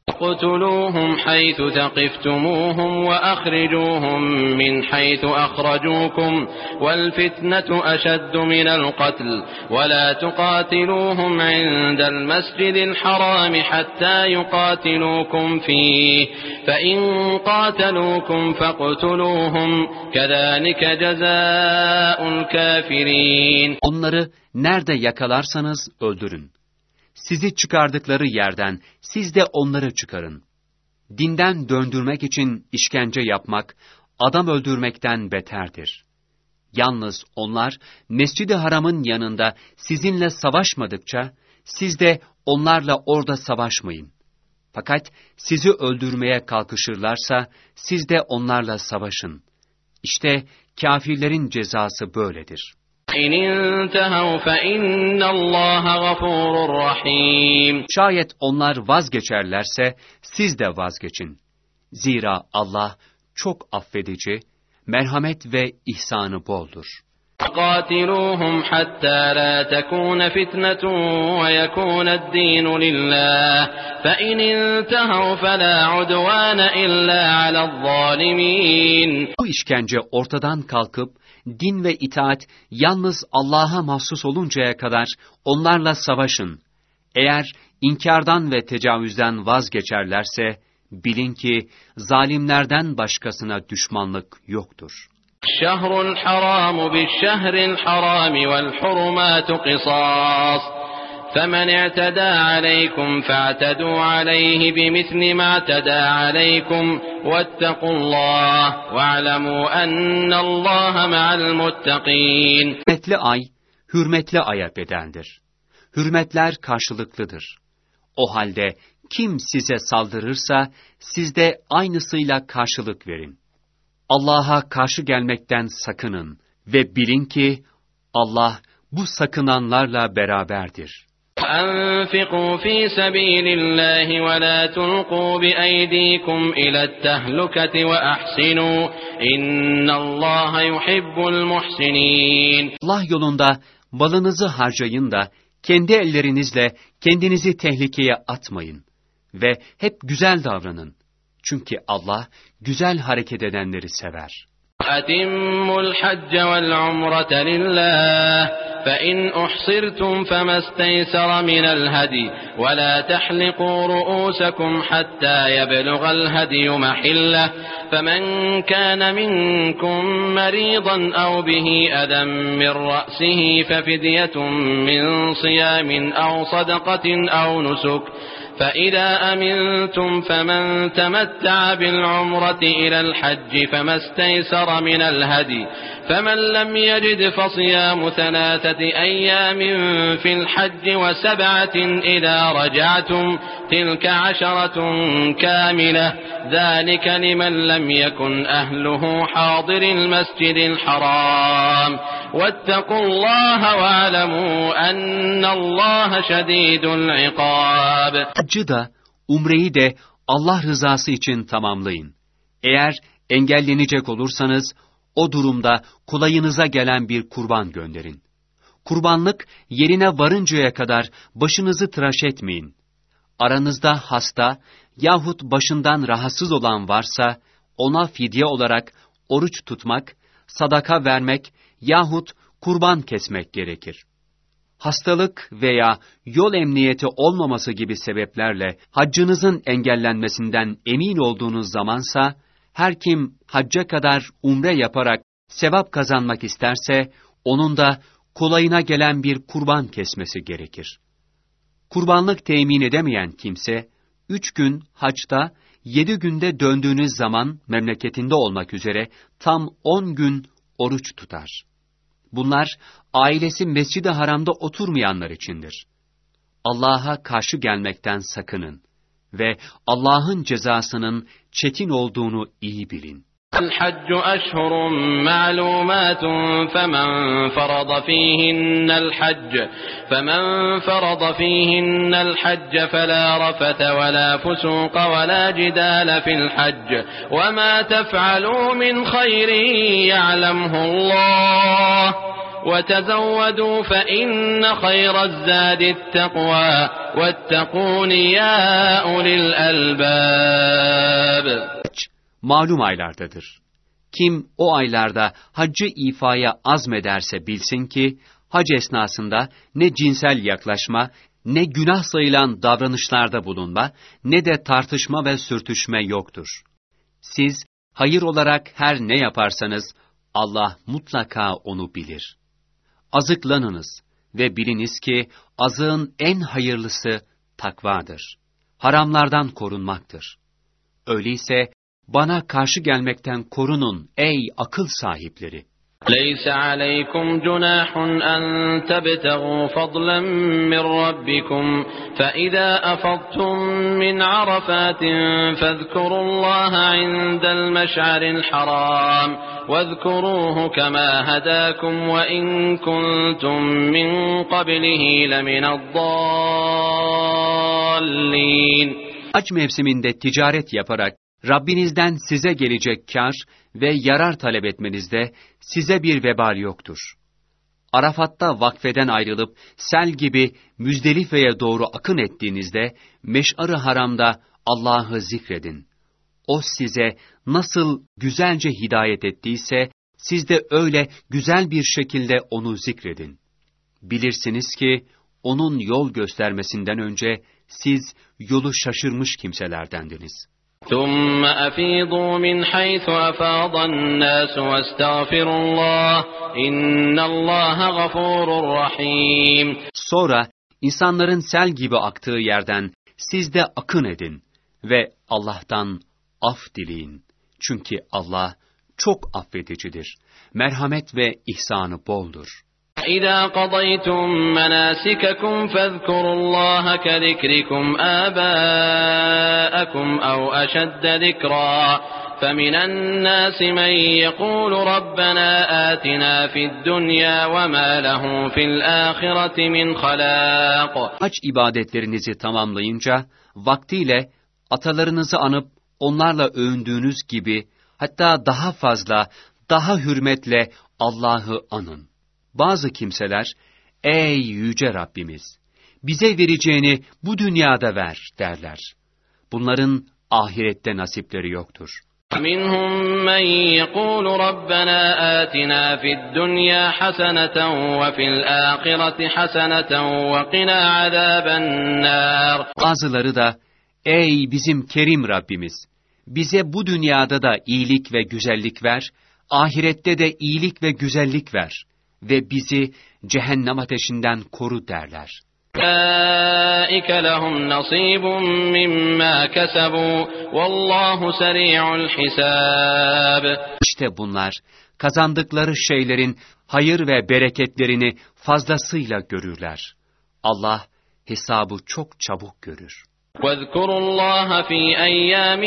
اقتلوهم حيث ثقفتموهم وأخرجوهم من حيث أخرجوكم والفتنة أشد من القتل ولا تقاتلوهم عند المسجد الحرام حتى يقاتلوكم فيه فإن قاتلوكم فاقتلوهم كذلك جزاء الكافرين. Onları nerede yakalarsanız öldürün. Sizi çıkardıkları yerden siz de onları çıkarın. Dinden döndürmek için işkence yapmak, adam öldürmekten beterdir. Yalnız onlar, Mescid-i Haram'ın yanında sizinle savaşmadıkça, siz de onlarla orada savaşmayın. Fakat sizi öldürmeye kalkışırlarsa, siz de onlarla savaşın. İşte kâfirlerin cezası böyledir. İn intehav fe innallaha gafurur rahim. Şayet onlar vazgeçerlerse siz de vazgeçin. Zira Allah çok affedici, merhamet ve ihsanı boldur. قاتلوهم حتى لا تكون فتنة ويكون الدين لله فإن انتهوا فلا عدوان إلا على الظالمين. Bu işkence ortadan kalkıp din ve itaat yalnız Allah'a mahsus oluncaya kadar onlarla savaşın. Eğer inkardan ve tecavüzden vazgeçerlerse bilin ki zalimlerden başkasına düşmanlık yoktur. الشهر الحرام بالشهر الحرام والحرمات قصاص فمن اعتدى عليكم فاعتدوا عليه بمثل ما اعتدى عليكم واتقوا الله واعلموا أن الله مع المتقين. Hürmetli ay, hürmetli aya bedeldir. Hürmetler karşılıklıdır. O halde kim size saldırırsa siz de aynısıyla karşılık verin. Allah'a karşı gelmekten sakının ve bilin ki Allah bu sakınanlarla beraberdir. أنفقوا في سبيل الله ولا تلقوا بأيديكم إلى التهلكة وأحسنوا إن الله يحب المحسنين. Allah yolunda malınızı harcayın da kendi ellerinizle kendinizi tehlikeye atmayın ve hep güzel davranın. Çünkü Allah güzel hareket edenleri sever. أتموا الحج والعمرة لله فإن أحصرتم فما استيسر من الهدي ولا تحلقوا رؤوسكم حتى يبلغ الهدي محله فمن كان منكم مريضا أو به أذى من رأسه ففدية من صيام أو صدقة أو نسك فإذا أمنتم فمن تمتع بالعمرة إلى الحج فما استيسر من الهدي فمن لم يجد فصيام ثلاثة أيام في الحج وسبعة إذا رجعتم تلك عشرة كاملة ذلك لمن لم يكن أهله حاضر المسجد الحرام واتقوا الله واعلموا أن الله شديد العقاب. Haccı da, umreyi de Allah rızası için tamamlayın. Eğer engellenecek olursanız, o durumda kolayınıza gelen bir kurban gönderin. Kurbanlık yerine varıncaya kadar başınızı tıraş etmeyin. Aranızda hasta yahut başından rahatsız olan varsa, ona fidye olarak oruç tutmak, sadaka vermek yahut kurban kesmek gerekir. Hastalık veya yol emniyeti olmaması gibi sebeplerle haccınızın engellenmesinden emin olduğunuz zamansa, her kim hacca kadar umre yaparak sevap kazanmak isterse, onun da kolayına gelen bir kurban kesmesi gerekir. Kurbanlık temin edemeyen kimse, üç gün haçta, yedi günde döndüğünüz zaman memleketinde olmak üzere tam on gün oruç tutar. Bunlar, ailesi Mescid-i Haram'da oturmayanlar içindir. Allah'a karşı gelmekten sakının ve Allah'ın cezasının çetin olduğunu iyi bilin. الحج أشهر معلومات فمن فرض فيهن الحج فمن فرض فيهن الحج فلا رفث ولا فسوق ولا جدال في الحج وما تفعلوا من خير يعلمه الله وتزودوا فإن خير الزاد التقوى واتقون يا أولي الألباب. Malum aylardadır. Kim o aylarda haccı ifaya azmederse bilsin ki, hac esnasında ne cinsel yaklaşma, ne günah sayılan davranışlarda bulunma, ne de tartışma ve sürtüşme yoktur. Siz, hayır olarak her ne yaparsanız, Allah mutlaka onu bilir. Azıklanınız ve biliniz ki, azığın en hayırlısı takvadır. Haramlardan korunmaktır. Öyleyse, bana karşı gelmekten korunun ey akıl sahipleri. لَيْسَ عَلَيْكُمْ جُنَاحٌ أَن تَبْتَغُوا فَضْلًا مِّن رَّبِّكُمْ فَإِذَا أَفَضْتُم مِّنْ عَرَفَاتٍ فَاذْكُرُوا اللَّهَ عِندَ الْمَشْعَرِ الْحَرَامِ وَاذْكُرُوهُ كَمَا هَدَاكُمْ وَإِن كُنتُم مِّن قَبْلِهِ لَمِنَ الضَّالِّينَ. Hac mevsiminde ticaret yaparak Rabbinizden size gelecek kâr ve yarar talep etmenizde size bir vebal yoktur. Arafat'ta vakfeden ayrılıp sel gibi Müzdelife'ye doğru akın ettiğinizde Meş'ar-ı Haram'da Allah'ı zikredin. O size nasıl güzelce hidayet ettiyse siz de öyle güzel bir şekilde onu zikredin. Bilirsiniz ki onun yol göstermesinden önce siz yolu şaşırmış kimselerdendiniz. ثُمَّ أَفِيضُوا مِنْ حَيْثُ أَفَاضَ النَّاسُ وَاسْتَغْفِرُوا اللّٰهَ إِنَّ اللّٰهَ غَفُورٌ رَحِيمٌ. Sonra insanların sel gibi aktığı yerden siz de akın edin ve Allah'tan af dileyin. Çünkü Allah çok affedicidir. Merhamet ve ihsanı boldur. إِذَا قَضَيْتُم مَّنَاسِكَكُمْ فَاذْكُرُوا اللَّهَ كَذِكْرِكُمْ آبَاءَكُمْ أَوْ أَشَدَّ ذِكْرًا فَمِنَ النَّاسِ مَن يَقُولُ رَبَّنَا آتِنَا فِي الدُّنْيَا وَمَا لَهُ فِي الْآخِرَةِ مِنْ خَلَاقٍ. Hac ibadetlerinizi tamamlayınca, vaktiyle atalarınızı anıp onlarla övündüğünüz gibi, hatta daha fazla, daha hürmetle Allah'ı anın. Bazı kimseler, ey yüce Rabbimiz, bize vereceğini bu dünyada ver derler. Bunların ahirette nasipleri yoktur. مِنْهُمْ مَنْ يَقُولُ رَبَّنَا آتِنَا فِي الدُّنْيَا حَسَنَةً وَفِي الْآخِرَةِ حَسَنَةً وَقِنَا عَذَابَ النَّارِ. Bazıları da, ey bizim kerim Rabbimiz, bize bu dünyada da iyilik ve güzellik ver, ahirette de iyilik ve güzellik ver ve bizi cehennem ateşinden koru derler. أُولَٰئِكَ لَهُمْ نَصِيبٌ مِّمَّا كَسَبُوا وَاللّٰهُ سَرِيعُ الْحِسَابِ. İşte bunlar, kazandıkları şeylerin hayır ve bereketlerini fazlasıyla görürler. Allah, hesabı çok çabuk görür. وَاذْكُرُوا اللّٰهَ فِي أَيَّامٍ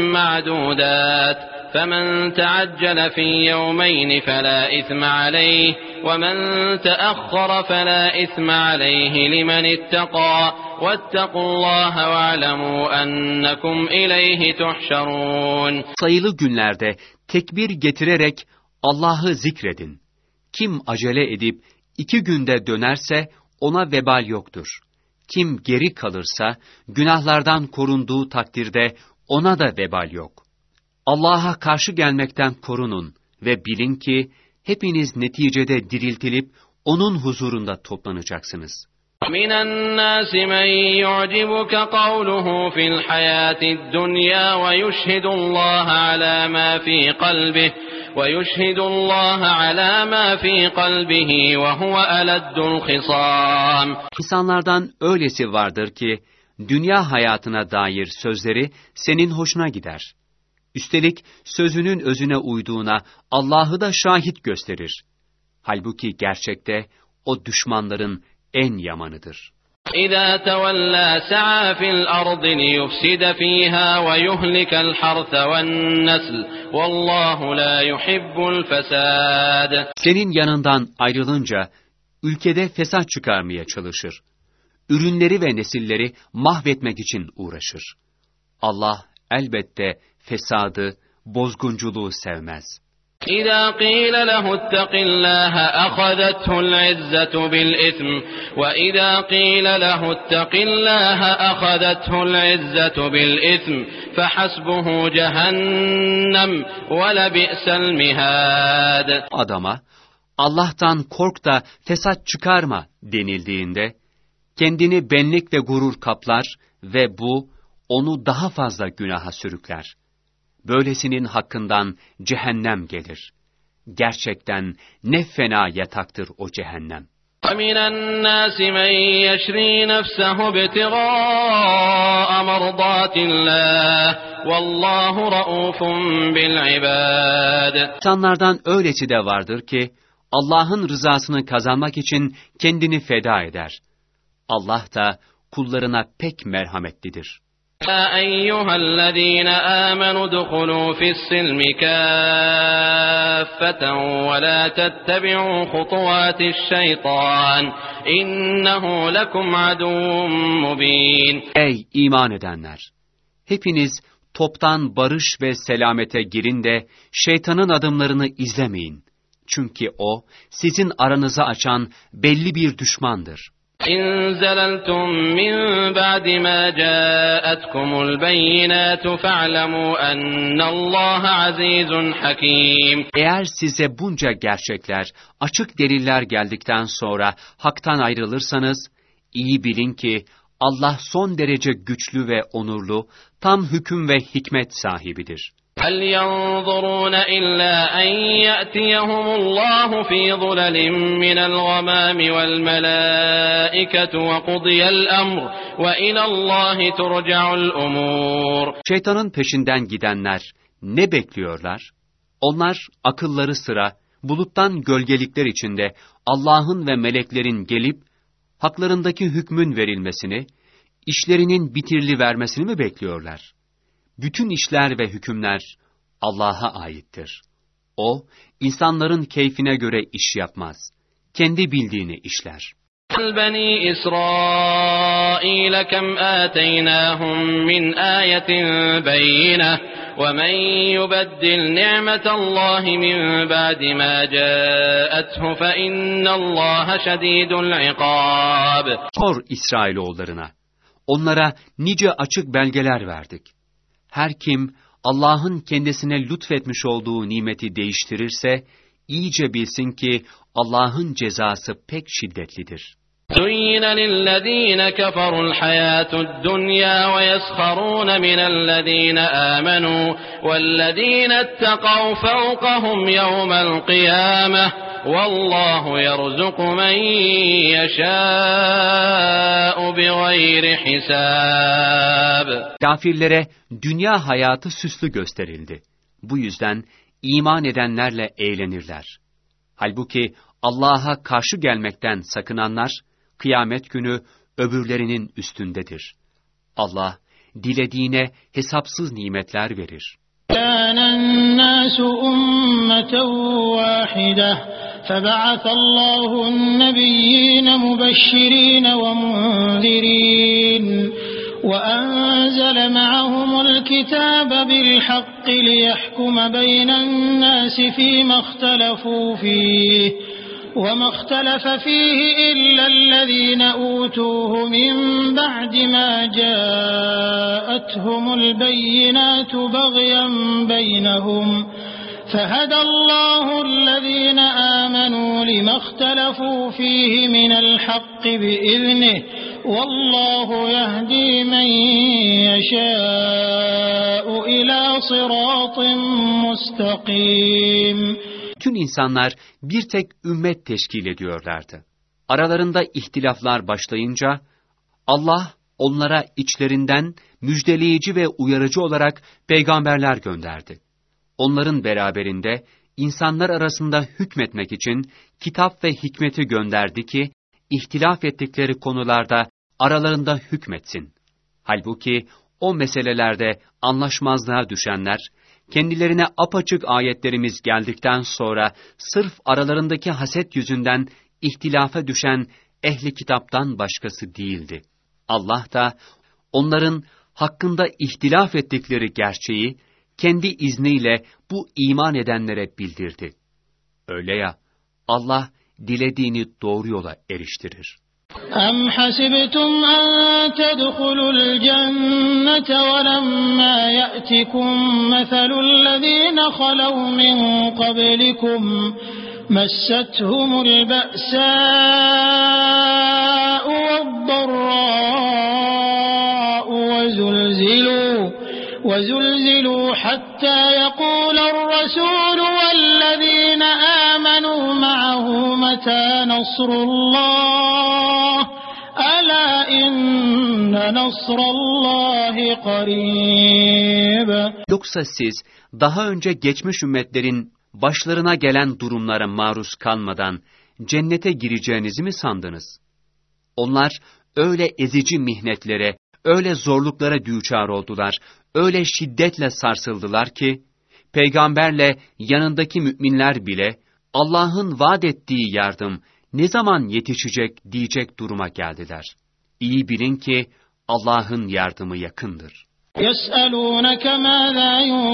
مَّعْدُودَاتٍ فَمَنْ تَعَجَّلَ فِي يَوْمَيْنِ فَلَا إِثْمَ عَلَيْهِ وَمَنْ تَأَخَّرَ فَلَا إِثْمَ عَلَيْهِ لِمَنِ اتَّقَى وَاتَّقُوا اللّٰهَ وَاعْلَمُوا أَنَّكُمْ إِلَيْهِ تُحْشَرُونَ. Sayılı günlerde tekbir getirerek Allah'ı zikredin. Kim acele edip iki günde dönerse ona vebal yoktur. Kim geri kalırsa günahlardan korunduğu takdirde ona da vebal yok. Allah'a karşı gelmekten korunun ve bilin ki hepiniz neticede diriltilip onun huzurunda toplanacaksınız. مِنَ النَّاسِ مَنْ يُعْجِبُكَ قَوْلُهُ فِي الْحَيَاةِ الدُّنْيَا وَيُشْهِدُ اللّٰهَ عَلَى مَا فِي قَلْبِهِ وَيُشْهِدُ اللّٰهَ عَلَى مَا فِي قَلْبِهِ وَهُوَ أَلَدُّ الْخِصَامِ. İnsanlardan öylesi vardır ki dünya hayatına dair sözleri senin hoşuna gider. Üstelik sözünün özüne uyduğuna Allah'ı da şahit gösterir. Halbuki gerçekte o düşmanların en yamanıdır. إِذَا تَوَلَّى سَعَى فِي الْأَرْضِ لِيُفْسِدَ فِيهَا وَيُهْلِكَ الْحَرْثَ وَالنَّسْلَ وَاللّٰهُ لَا يُحِبُّ الْفَسَادَ. Senin yanından ayrılınca ülkede fesat çıkarmaya çalışır. Ürünleri ve nesilleri mahvetmek için uğraşır. Allah elbette fesadı, bozgunculuğu sevmez. إِذَا قِيلَ لَهُ اتَّقِ اللّٰهَ أَخَذَتْهُ الْعِزَّةُ بِالْإِثْمِ وَإِذَا قِيلَ لَهُ اتَّقِ اللّٰهَ أَخَذَتْهُ الْعِزَّةُ بِالْإِثْمِ فَحَسْبُهُ جَهَنَّمْ وَلَبِئْسَ الْمِهَادُ. Adama, Allah'tan kork da fesat çıkarma denildiğinde, kendini benlik ve gurur kaplar ve bu, onu daha fazla günaha sürükler. Böylesinin hakkından cehennem gelir. Gerçekten ne fena yataktır o cehennem. وَمِنَ النَّاسِ مَنْ يَشْرِي نَفْسَهُ ابْتِغَاءَ مَرْضَاتِ اللّٰهِ وَاللّٰهُ رَءُوفٌ بِالْعِبَادِ. İnsanlardan öylesi de vardır ki, Allah'ın rızasını kazanmak için kendini feda eder. Allah da kullarına pek merhametlidir. يَا أَيُّهَا الَّذ۪ينَ آمَنُوا ادْخُلُوا فِي السِّلْمِ كَافَّةً وَلَا تَتَّبِعُوا خُطُوَاتِ الشَّيْطَانِ إِنَّهُ لَكُمْ عَدُوٌّ مُّب۪ينٌ. Ey iman edenler! Hepiniz toptan barış ve selamete girin de şeytanın adımlarını izlemeyin. Çünkü o, sizin aranızı açan belli bir düşmandır. إِنْ زَلَلْتُمْ مِنْ بَعْدِ مَا جَاءَتْكُمُ الْبَيِّنَاتُ فَاعْلَمُوا أَنَّ اللّٰهَ عَز۪يزٌ حَك۪يمٌ. Eğer size bunca gerçekler, açık deliller geldikten sonra haktan ayrılırsanız, iyi bilin ki Allah son derece güçlü ve onurlu, tam hüküm ve hikmet sahibidir. هَلْ يَنْظُرُونَ إِلَّا أَنْ يَأْتِيَهُمُ اللّٰهُ فِي ظُلَلٍ مِّنَ الْغَمَامِ وَالْمَلَائِكَةُ وَقُضِيَ الْأَمْرُ وَإِلَى اللّٰهِ تُرْجَعُ الْأُمُورُ. Şeytanın peşinden gidenler ne bekliyorlar? Onlar akılları sıra, buluttan gölgelikler içinde Allah'ın ve meleklerin gelip, haklarındaki hükmün verilmesini, işlerinin bitirili vermesini mi bekliyorlar? Bütün işler ve hükümler Allah'a aittir. O, insanların keyfine göre iş yapmaz. Kendi bildiğini işler. بَنِي إِسْرَائِيلَ كَمْ آتَيْنَاهُمْ مِنْ آيَةٍ بَيِّنَةٍ وَمَنْ يُبَدِّلْ نِعْمَةَ اللّٰهِ مِنْ بَعْدِ مَا جَاءَتْهُ فَإِنَّ اللّٰهَ شَد۪يدُ الْعِقَابِ. Sor İsrailoğullarına, onlara nice açık belgeler verdik. Her kim Allah'ın kendisine lütfetmiş olduğu nimeti değiştirirse, iyice bilsin ki Allah'ın cezası pek şiddetlidir. زُيِّنَ لِلَّذ۪ينَ كَفَرُوا الْحَيَاةُ الدُّنْيَا وَيَسْخَرُونَ مِنَ الَّذ۪ينَ آمَنُوا وَالَّذ۪ينَ اتَّقَوْا فَوْقَهُمْ يَوْمَ الْقِيَامَةِ وَاللّٰهُ يَرْزُقُ مَنْ يَشَاءُ بِغَيْرِ حِسَابٍ. Kafirlere dünya hayatı süslü gösterildi. Bu yüzden iman edenlerle eğlenirler. Halbuki Allah'a karşı gelmekten sakınanlar, kıyamet günü öbürlerinin üstündedir. Allah, dilediğine hesapsız nimetler verir. كَانَ النَّاسُ أُمَّةً وَاحِدَةً فَبَعَثَ اللّٰهُ النَّبِيِّينَ مُبَشِّرِينَ وَمُنذِرِينَ وَأَنزَلَ مَعَهُمُ الْكِتَابَ بِالْحَقِّ لِيَحْكُمَ بَيْنَ النَّاسِ فِيمَا اخْتَلَفُوا فِيهِ وَمَا اخْتَلَفَ فِيهِ إِلَّا الَّذِينَ أُوتُوهُ مِنْ بَعْدِ مَا جَاءَتْهُمُ الْبَيِّنَاتُ بَغْيًا بَيْنَهُمْ فَهَدَى اللَّهُ الَّذِينَ آمَنُوا لِمَا اخْتَلَفُوا فِيهِ مِنَ الْحَقِّ بِإِذْنِهِ وَاللّٰهُ يَهْدِي مَنْ يَشَاءُ إِلَى صِرَاطٍ مُسْتَقِيمٍ. Tüm insanlar bir tek ümmet teşkil ediyorlardı. Aralarında ihtilaflar başlayınca, Allah onlara içlerinden müjdeleyici ve uyarıcı olarak peygamberler gönderdi. Onların beraberinde insanlar arasında hükmetmek için kitap ve hikmeti gönderdi ki, ihtilaf ettikleri konularda aralarında hükmetsin. Halbuki o meselelerde anlaşmazlığa düşenler, kendilerine apaçık ayetlerimiz geldikten sonra sırf aralarındaki haset yüzünden ihtilafa düşen ehli kitaptan başkası değildi. Allah da onların hakkında ihtilaf ettikleri gerçeği kendi izniyle bu iman edenlere bildirdi. Öyle ya, Allah dilediğini doğru yola eriştirir. أَمْ حَسِبْتُمْ أَنْ تَدْخُلُوا الْجَنَّةَ وَلَمَّا يَأْتِكُمْ مَثَلُ الَّذِينَ خَلَوْا مِنْ قَبْلِكُمْ مَسَّتْهُمُ الْبَأْسَاءُ وَالضَّرَّاءُ وَزُلْزِلُوا وَزُلْزِلُوا حَتَّى يَقُولَ الرَّسُولُ وَالَّذِينَ آمَنُوا مَعَهُ مَتَى نَصْرُ اللَّهِ أَلَا إِنَّ نَصْرَ اللَّهِ قَرِيبٌ. Yoksa siz daha önce geçmiş ümmetlerin başlarına gelen durumlara maruz kalmadan cennete gireceğinizi mi sandınız? Onlar öyle ezici mihnetlere, öyle zorluklara düçar oldular, öyle şiddetle sarsıldılar ki, peygamberle yanındaki müminler bile Allah'ın vaat ettiği yardım ne zaman yetişecek diyecek duruma geldiler. İyi bilin ki Allah'ın yardımı yakındır. يَسْأَلُونَكَ مَاذَا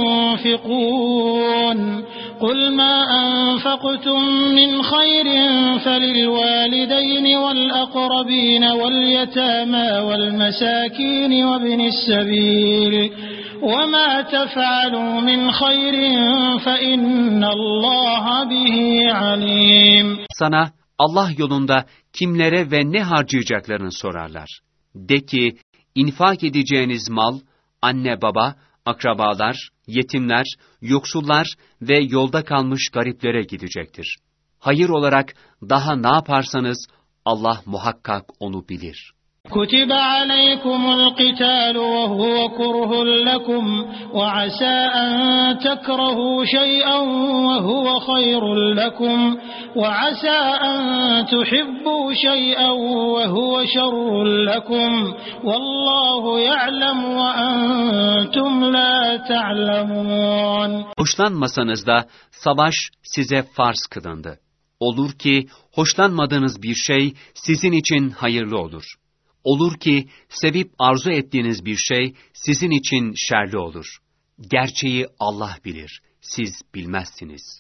يُنْفِقُونَ قُلْ مَا أَنْفَقْتُمْ مِنْ خَيْرٍ فَلِلْوَالِدَيْنِ وَالْأَقْرَبِينَ وَالْيَتَامَى وَالْمَسَاكِينِ وَابْنِ السَّبِيلِ وَمَا تَفْعَلُوا مِنْ خَيْرٍ فَإِنَّ اللَّهَ بِهِ عَلِيمٌ. Sana Allah yolunda kimlere ve ne harcayacaklarını sorarlar. De ki, infak edeceğiniz mal, anne baba, akrabalar, yetimler, yoksullar ve yolda kalmış gariplere gidecektir. Hayır olarak daha ne yaparsanız Allah muhakkak onu bilir. كُتِبَ عَلَيْكُمُ الْقِتَالُ وَهُوَ كُرْهٌ لَكُمْ وَعَسَىٰ أَن تَكْرَهُوا شَيْئًا وَهُوَ خَيْرٌ لَكُمْ وَعَسَىٰ أَن تُحِبُّوا شَيْئًا وَهُوَ شَرٌّ لَكُمْ وَاللّٰهُ يَعْلَمُ وَأَنْتُمْ لَا تَعْلَمُونَ. Hoşlanmasanız da savaş size farz kılındı. Olur ki hoşlanmadığınız bir şey sizin için hayırlı olur. Olur ki sevip arzu ettiğiniz bir şey sizin için şerli olur. Gerçeği Allah bilir, siz bilmezsiniz.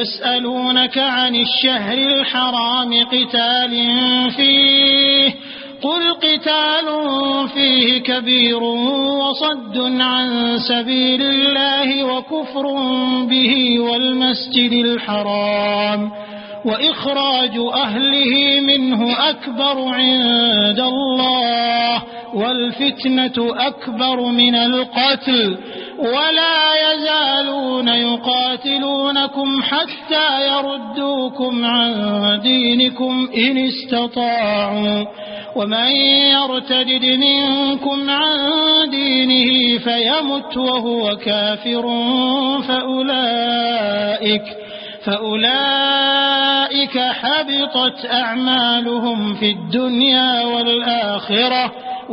يَسْأَلُونَكَ عَنِ الشَّهْرِ الْحَرَامِ قِتَالٍ فِيهِ قل قتال فيه كبير وصد عن سبيل الله وكفر به والمسجد الحرام وإخراج أهله منه أكبر عند الله والفتنة أكبر من القتل ولا يزالون يقاتلونكم حتى يردوكم عن دينكم إن استطاعوا ومن يرتد منكم عن دينه فيمت وهو كافر فأولئك فأولئك حبطت أعمالهم في الدنيا والآخرة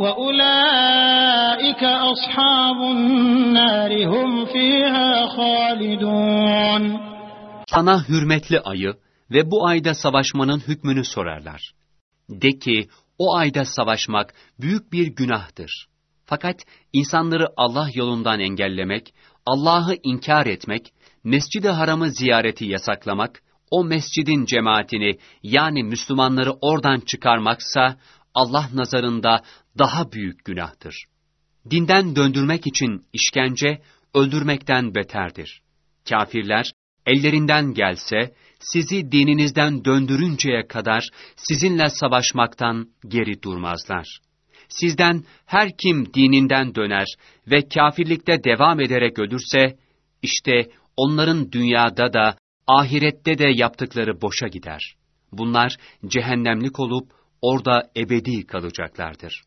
وأولئك أصحاب النار هم فيها خالدون. Sana hürmetli ayı ve bu ayda savaşmanın hükmünü sorarlar. De ki, o ayda savaşmak büyük bir günahtır. Fakat insanları Allah yolundan engellemek, Allah'ı inkar etmek, Mescid-i Haram'ı ziyareti yasaklamak, o mescidin cemaatini yani Müslümanları oradan çıkarmaksa Allah nazarında daha büyük günahtır. Dinden döndürmek için işkence, öldürmekten beterdir. Kafirler, ellerinden gelse, sizi dininizden döndürünceye kadar sizinle savaşmaktan geri durmazlar. Sizden her kim dininden döner ve kafirlikte devam ederek ölürse, işte onların dünyada da, ahirette de yaptıkları boşa gider. Bunlar cehennemlik olup, orada ebedi kalacaklardır.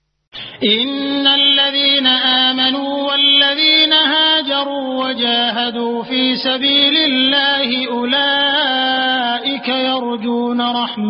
İnnellezîne âmenû vellezîne hâcerû ve câhedû fî sebîlillâhi ulâike yercûne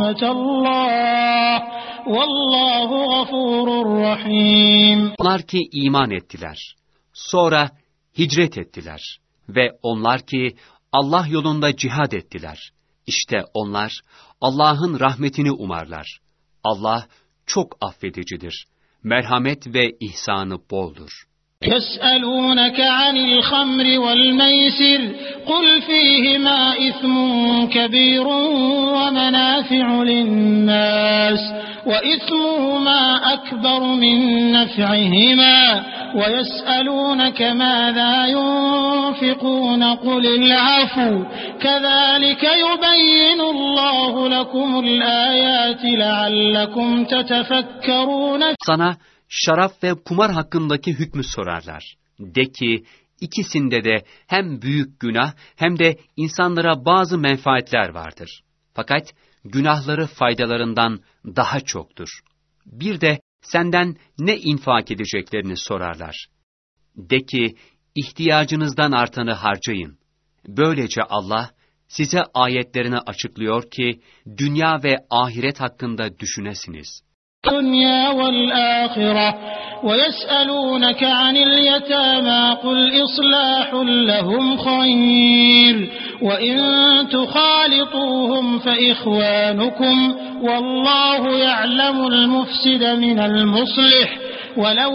rahmetallâh vallâhu gafûrur rahîm. Onlar ki iman ettiler, sonra hicret ettiler ve onlar ki Allah yolunda cihad ettiler. İşte onlar Allah'ın rahmetini umarlar. Allah çok affedicidir. Merhamet ve ihsanı boldur. يَسْأَلُونَكَ عَنِ الْخَمْرِ وَالْمَيْسِرِ قُلْ فِيهِمَا إِثْمٌ كَبِيرٌ وَمَنَافِعُ لِلنَّاسِ وَإِثْمُهُمَا أَكْبَرُ مِنْ نَفْعِهِمَا وَيَسْأَلُونَكَ مَاذَا يُنْفِقُونَ قُلِ الْعَفْوَ كَذَلِكَ يُبَيِّنُ اللَّهُ لَكُمُ الْآيَاتِ لَعَلَّكُمْ تَتَفَكَّرُونَ. Sana şarap ve kumar hakkındaki hükmü sorarlar. De ki, ikisinde de hem büyük günah hem de insanlara bazı menfaatler vardır. Fakat günahları faydalarından daha çoktur. Bir de senden ne infak edeceklerini sorarlar. De ki, ihtiyacınızdan artanı harcayın. Böylece Allah size ayetlerini açıklıyor ki, dünya ve ahiret hakkında düşünesiniz. الدنيا والآخرة ويسألونك عن اليتامى قل إصلاح لهم خير وإن تخالطوهم فإخوانكم والله يعلم المفسد من المصلح ولو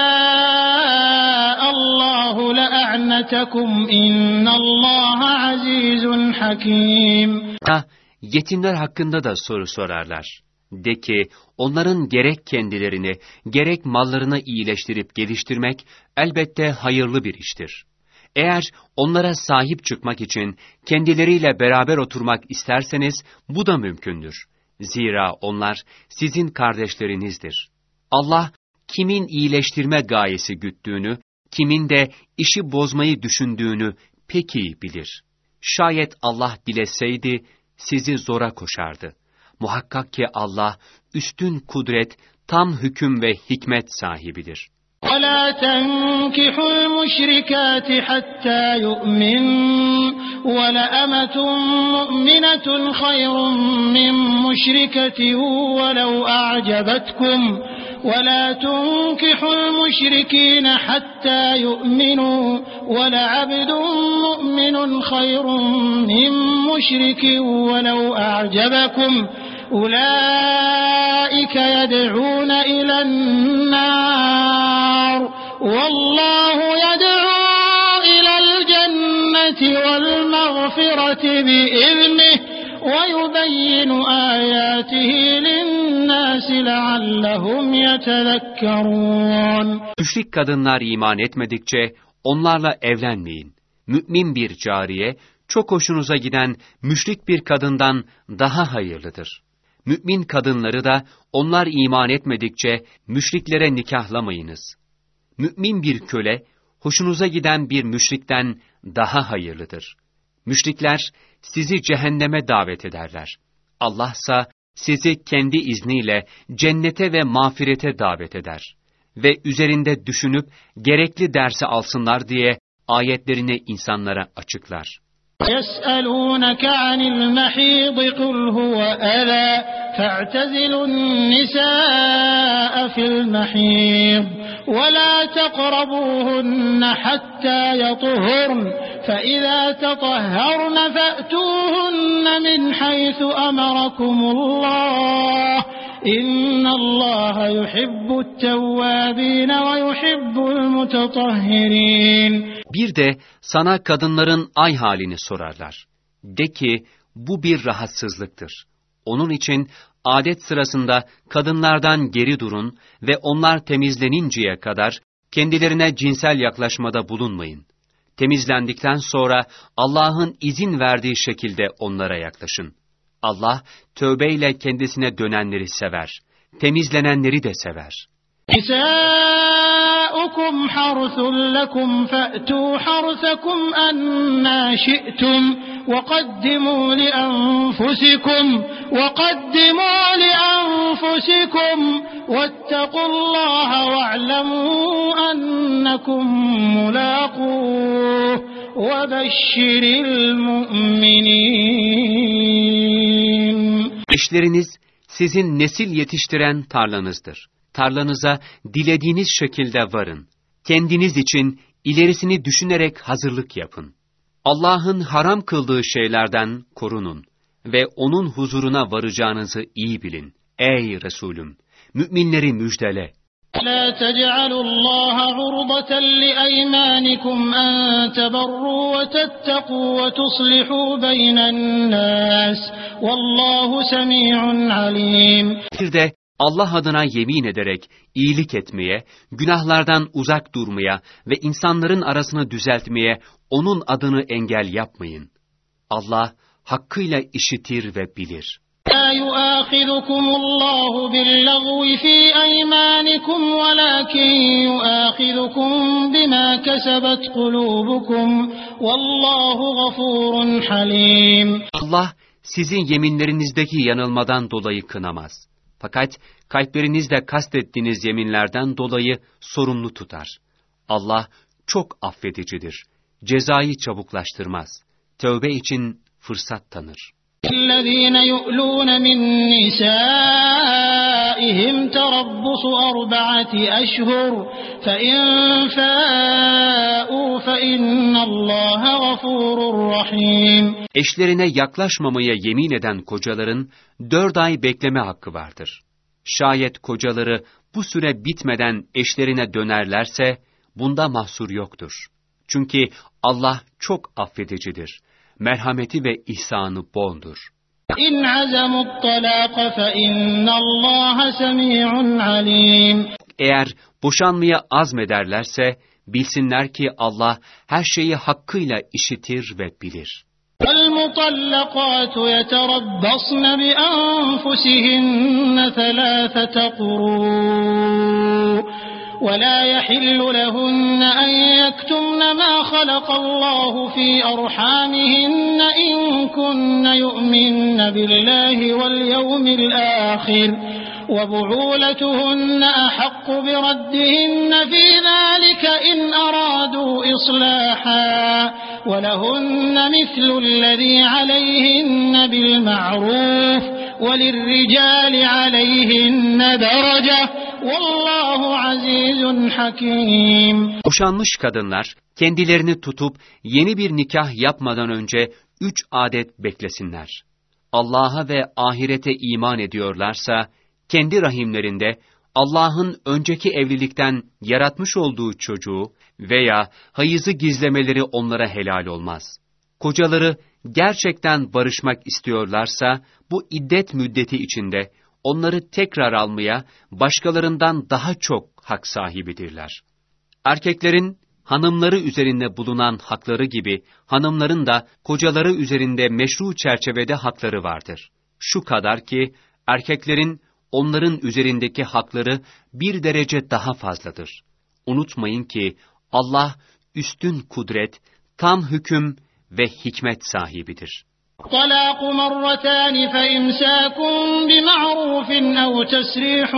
شاء الله لأعنتكم إن الله عزيز حكيم. Yetimler hakkında da soru sorarlar. De ki, onların gerek kendilerini, gerek mallarını iyileştirip geliştirmek elbette hayırlı bir iştir. Eğer onlara sahip çıkmak için kendileriyle beraber oturmak isterseniz, bu da mümkündür. Zira onlar sizin kardeşlerinizdir. Allah, kimin iyileştirme gayesi güttüğünü, kimin de işi bozmayı düşündüğünü pek iyi bilir. Şayet Allah dileseydi, sizi zora koşardı. Muhakkak ki Allah, üstün kudret, tam hüküm ve hikmet sahibidir. وَلَا تَنْكِحُوا الْمُشْرِكَاتِ حَتَّى يُؤْمِنْ وَلَأَمَةٌ مُؤْمِنَةٌ خَيْرٌ مِّن مُّشْرِكَةٍ وَلَوْ أَعْجَبَتْكُمْ وَلَا تُنْكِحُوا الْمُشْرِكِينَ حَتَّى يُؤْمِنُوا وَلَعَبْدٌ مُؤْمِنٌ خَيْرٌ مِّن مُّشْرِكٍ وَلَوْ أَعْجَبَكُمْ أُولَٰئِكَ يَدْعُونَ إِلَى النَّارِ وَاللَّهُ يَدْعُو إِلَى الْجَنَّةِ وَالْمَغْفِرَةِ بِإِذْنِهِ وَيُبَيِّنُ آيَاتِهِ لِلنَّاسِ لَعَلَّهُمْ يَتَذَكَّرُونَ. Müşrik kadınlar iman etmedikçe onlarla evlenmeyin. Mümin bir cariye, çok hoşunuza giden müşrik bir kadından daha hayırlıdır. Mümin kadınları da onlar iman etmedikçe müşriklere nikahlamayınız. Mümin bir köle, hoşunuza giden bir müşrikten daha hayırlıdır. Müşrikler sizi cehenneme davet ederler. Allahsa sizi kendi izniyle cennete ve mağfirete davet eder. Ve üzerinde düşünüp gerekli dersi alsınlar diye ayetlerini insanlara açıklar. يَسْأَلُونَكَ عَنِ الْمَحِيضِ قُلْ هُوَ أَذًى فَاعْتَزِلُوا النِّسَاءَ فِي الْمَحِيضِ وَلَا تَقْرَبُوهُنَّ حَتَّى يَطْهُرْنَ فَإِذَا تَطَهَّرْنَ فَأْتُوهُنَّ مِنْ حَيْثُ أَمَرَكُمُ اللَّهُ إِنَّ اللَّهَ يُحِبُّ التَّوَّابِينَ وَيُحِبُّ الْمُتَطَهِّرِينَ. Bir de sana kadınların ay halini sorarlar. De ki, bu bir rahatsızlıktır. Onun için adet sırasında kadınlardan geri durun ve onlar temizleninceye kadar kendilerine cinsel yaklaşmada bulunmayın. Temizlendikten sonra Allah'ın izin verdiği şekilde onlara yaklaşın. Allah tövbeyle kendisine dönenleri sever, temizlenenleri de sever. نِسَاؤُكُمْ حَرْثٌ لَكُمْ فَأْتُوا حَرْثَكُمْ أَنَّا شِئْتُمْ وَقَدِّمُوا لِأَنفُسِكُمْ وَقَدِّمُوا لِأَنفُسِكُمْ وَاتَّقُوا اللَّهَ وَاعْلَمُوا أَنَّكُمْ مُلَاقُوهُ وَبَشِّرِ الْمُؤْمِنِينَ. Eşleriniz sizin nesil yetiştiren tarlanızdır. Tarlanıza dilediğiniz şekilde varın. Kendiniz için ilerisini düşünerek hazırlık yapın. Allah'ın haram kıldığı şeylerden korunun ve onun huzuruna varacağınızı iyi bilin. Ey Resulüm! Müminleri müjdele. لَا تَجْعَلُوا اللّٰهَ عُرْضَةً لِأَيْمَانِكُمْ أَنْ تَبَرُّوا وَتَتَّقُوا وَتُصْلِحُوا بَيْنَ النَّاسِ وَاللّٰهُ سَمِيعٌ عَلِيمٌ. Bir de Allah adına yemin ederek iyilik etmeye, günahlardan uzak durmaya ve insanların arasını düzeltmeye onun adını engel yapmayın. Allah hakkıyla işitir ve bilir. لَا يُؤَاخِذُكُمُ اللّٰهُ بِاللَّغْوِ فِي أَيْمَانِكُمْ وَلَكِنْ يُؤَاخِذُكُمْ بِمَا كَسَبَتْ قُلُوبُكُمْ وَاللّٰهُ غَفُورٌ حَلِيمٌ. Allah sizin yeminlerinizdeki yanılmadan dolayı kınamaz. Fakat kalplerinizde kastettiğiniz yeminlerden dolayı sorumlu tutar. Allah çok affedicidir. Cezayı çabuklaştırmaz. Tövbe için fırsat tanır. الَّذ۪ينَ يُؤْلُونَ مِنْ نِسَائِهِمْ تَرَبُّصُ أَرْبَعَةِ أَشْهُرٍ فَإِنْ فَاءُوا فَإِنَّ اللّٰهَ غَفُورٌ رَحِيمٌ. Eşlerine yaklaşmamaya yemin eden kocaların dört ay bekleme hakkı vardır. Şayet kocaları bu süre bitmeden eşlerine dönerlerse bunda mahsur yoktur. Çünkü Allah çok affedicidir. Merhameti ve ihsanı boldur. İn azamut talaq fe innallaha semi'un alim. Eğer boşanmaya azmederlerse bilsinler ki Allah her şeyi hakkıyla işitir ve bilir. وَالْمُطَلَّقَاتُ يَتَرَبَّصْنَ بِأَنفُسِهِنَّ ثَلَاثَةَ قُرُوءٍ وَلَا يَحِلُّ لَهُنَّ أَن يَكْتُمْنَ مَا خَلَقَ اللَّهُ فِي أَرْحَامِهِنَّ إِن كُنَّ يُؤْمِنَّ بِاللَّهِ وَالْيَوْمِ الْآخِرِ وَبُعُولَتُهُنَّ أَحَقُّ بِرَدِّهِنَّ فِي ذَلِكَ إِنْ أَرَادُوا إِصْلَاحًا وَلَهُنَّ مِثْلُ الَّذِي عَلَيْهِنَّ بِالْمَعْرُوفِ وَلِلرِّجَالِ عَلَيْهِنَّ دَرَجَةٌ وَاللّٰهُ عَزِيزٌ حَكِيمٌ. Boşanmış kadınlar kendilerini tutup yeni bir nikah yapmadan önce üç adet beklesinler. Allah'a ve ahirete iman ediyorlarsa kendi rahimlerinde Allah'ın önceki evlilikten yaratmış olduğu çocuğu veya hayızı gizlemeleri onlara helal olmaz. Kocaları gerçekten barışmak istiyorlarsa, bu iddet müddeti içinde onları tekrar almaya başkalarından daha çok hak sahibidirler. Erkeklerin hanımları üzerinde bulunan hakları gibi, hanımların da kocaları üzerinde meşru çerçevede hakları vardır. Şu kadar ki, erkeklerin onların üzerindeki hakları bir derece daha fazladır. Unutmayın ki, Allah üstün kudret, tam hüküm ve hikmet sahibidir. طلاق مرتان فإمساك بمعروف أو تسريح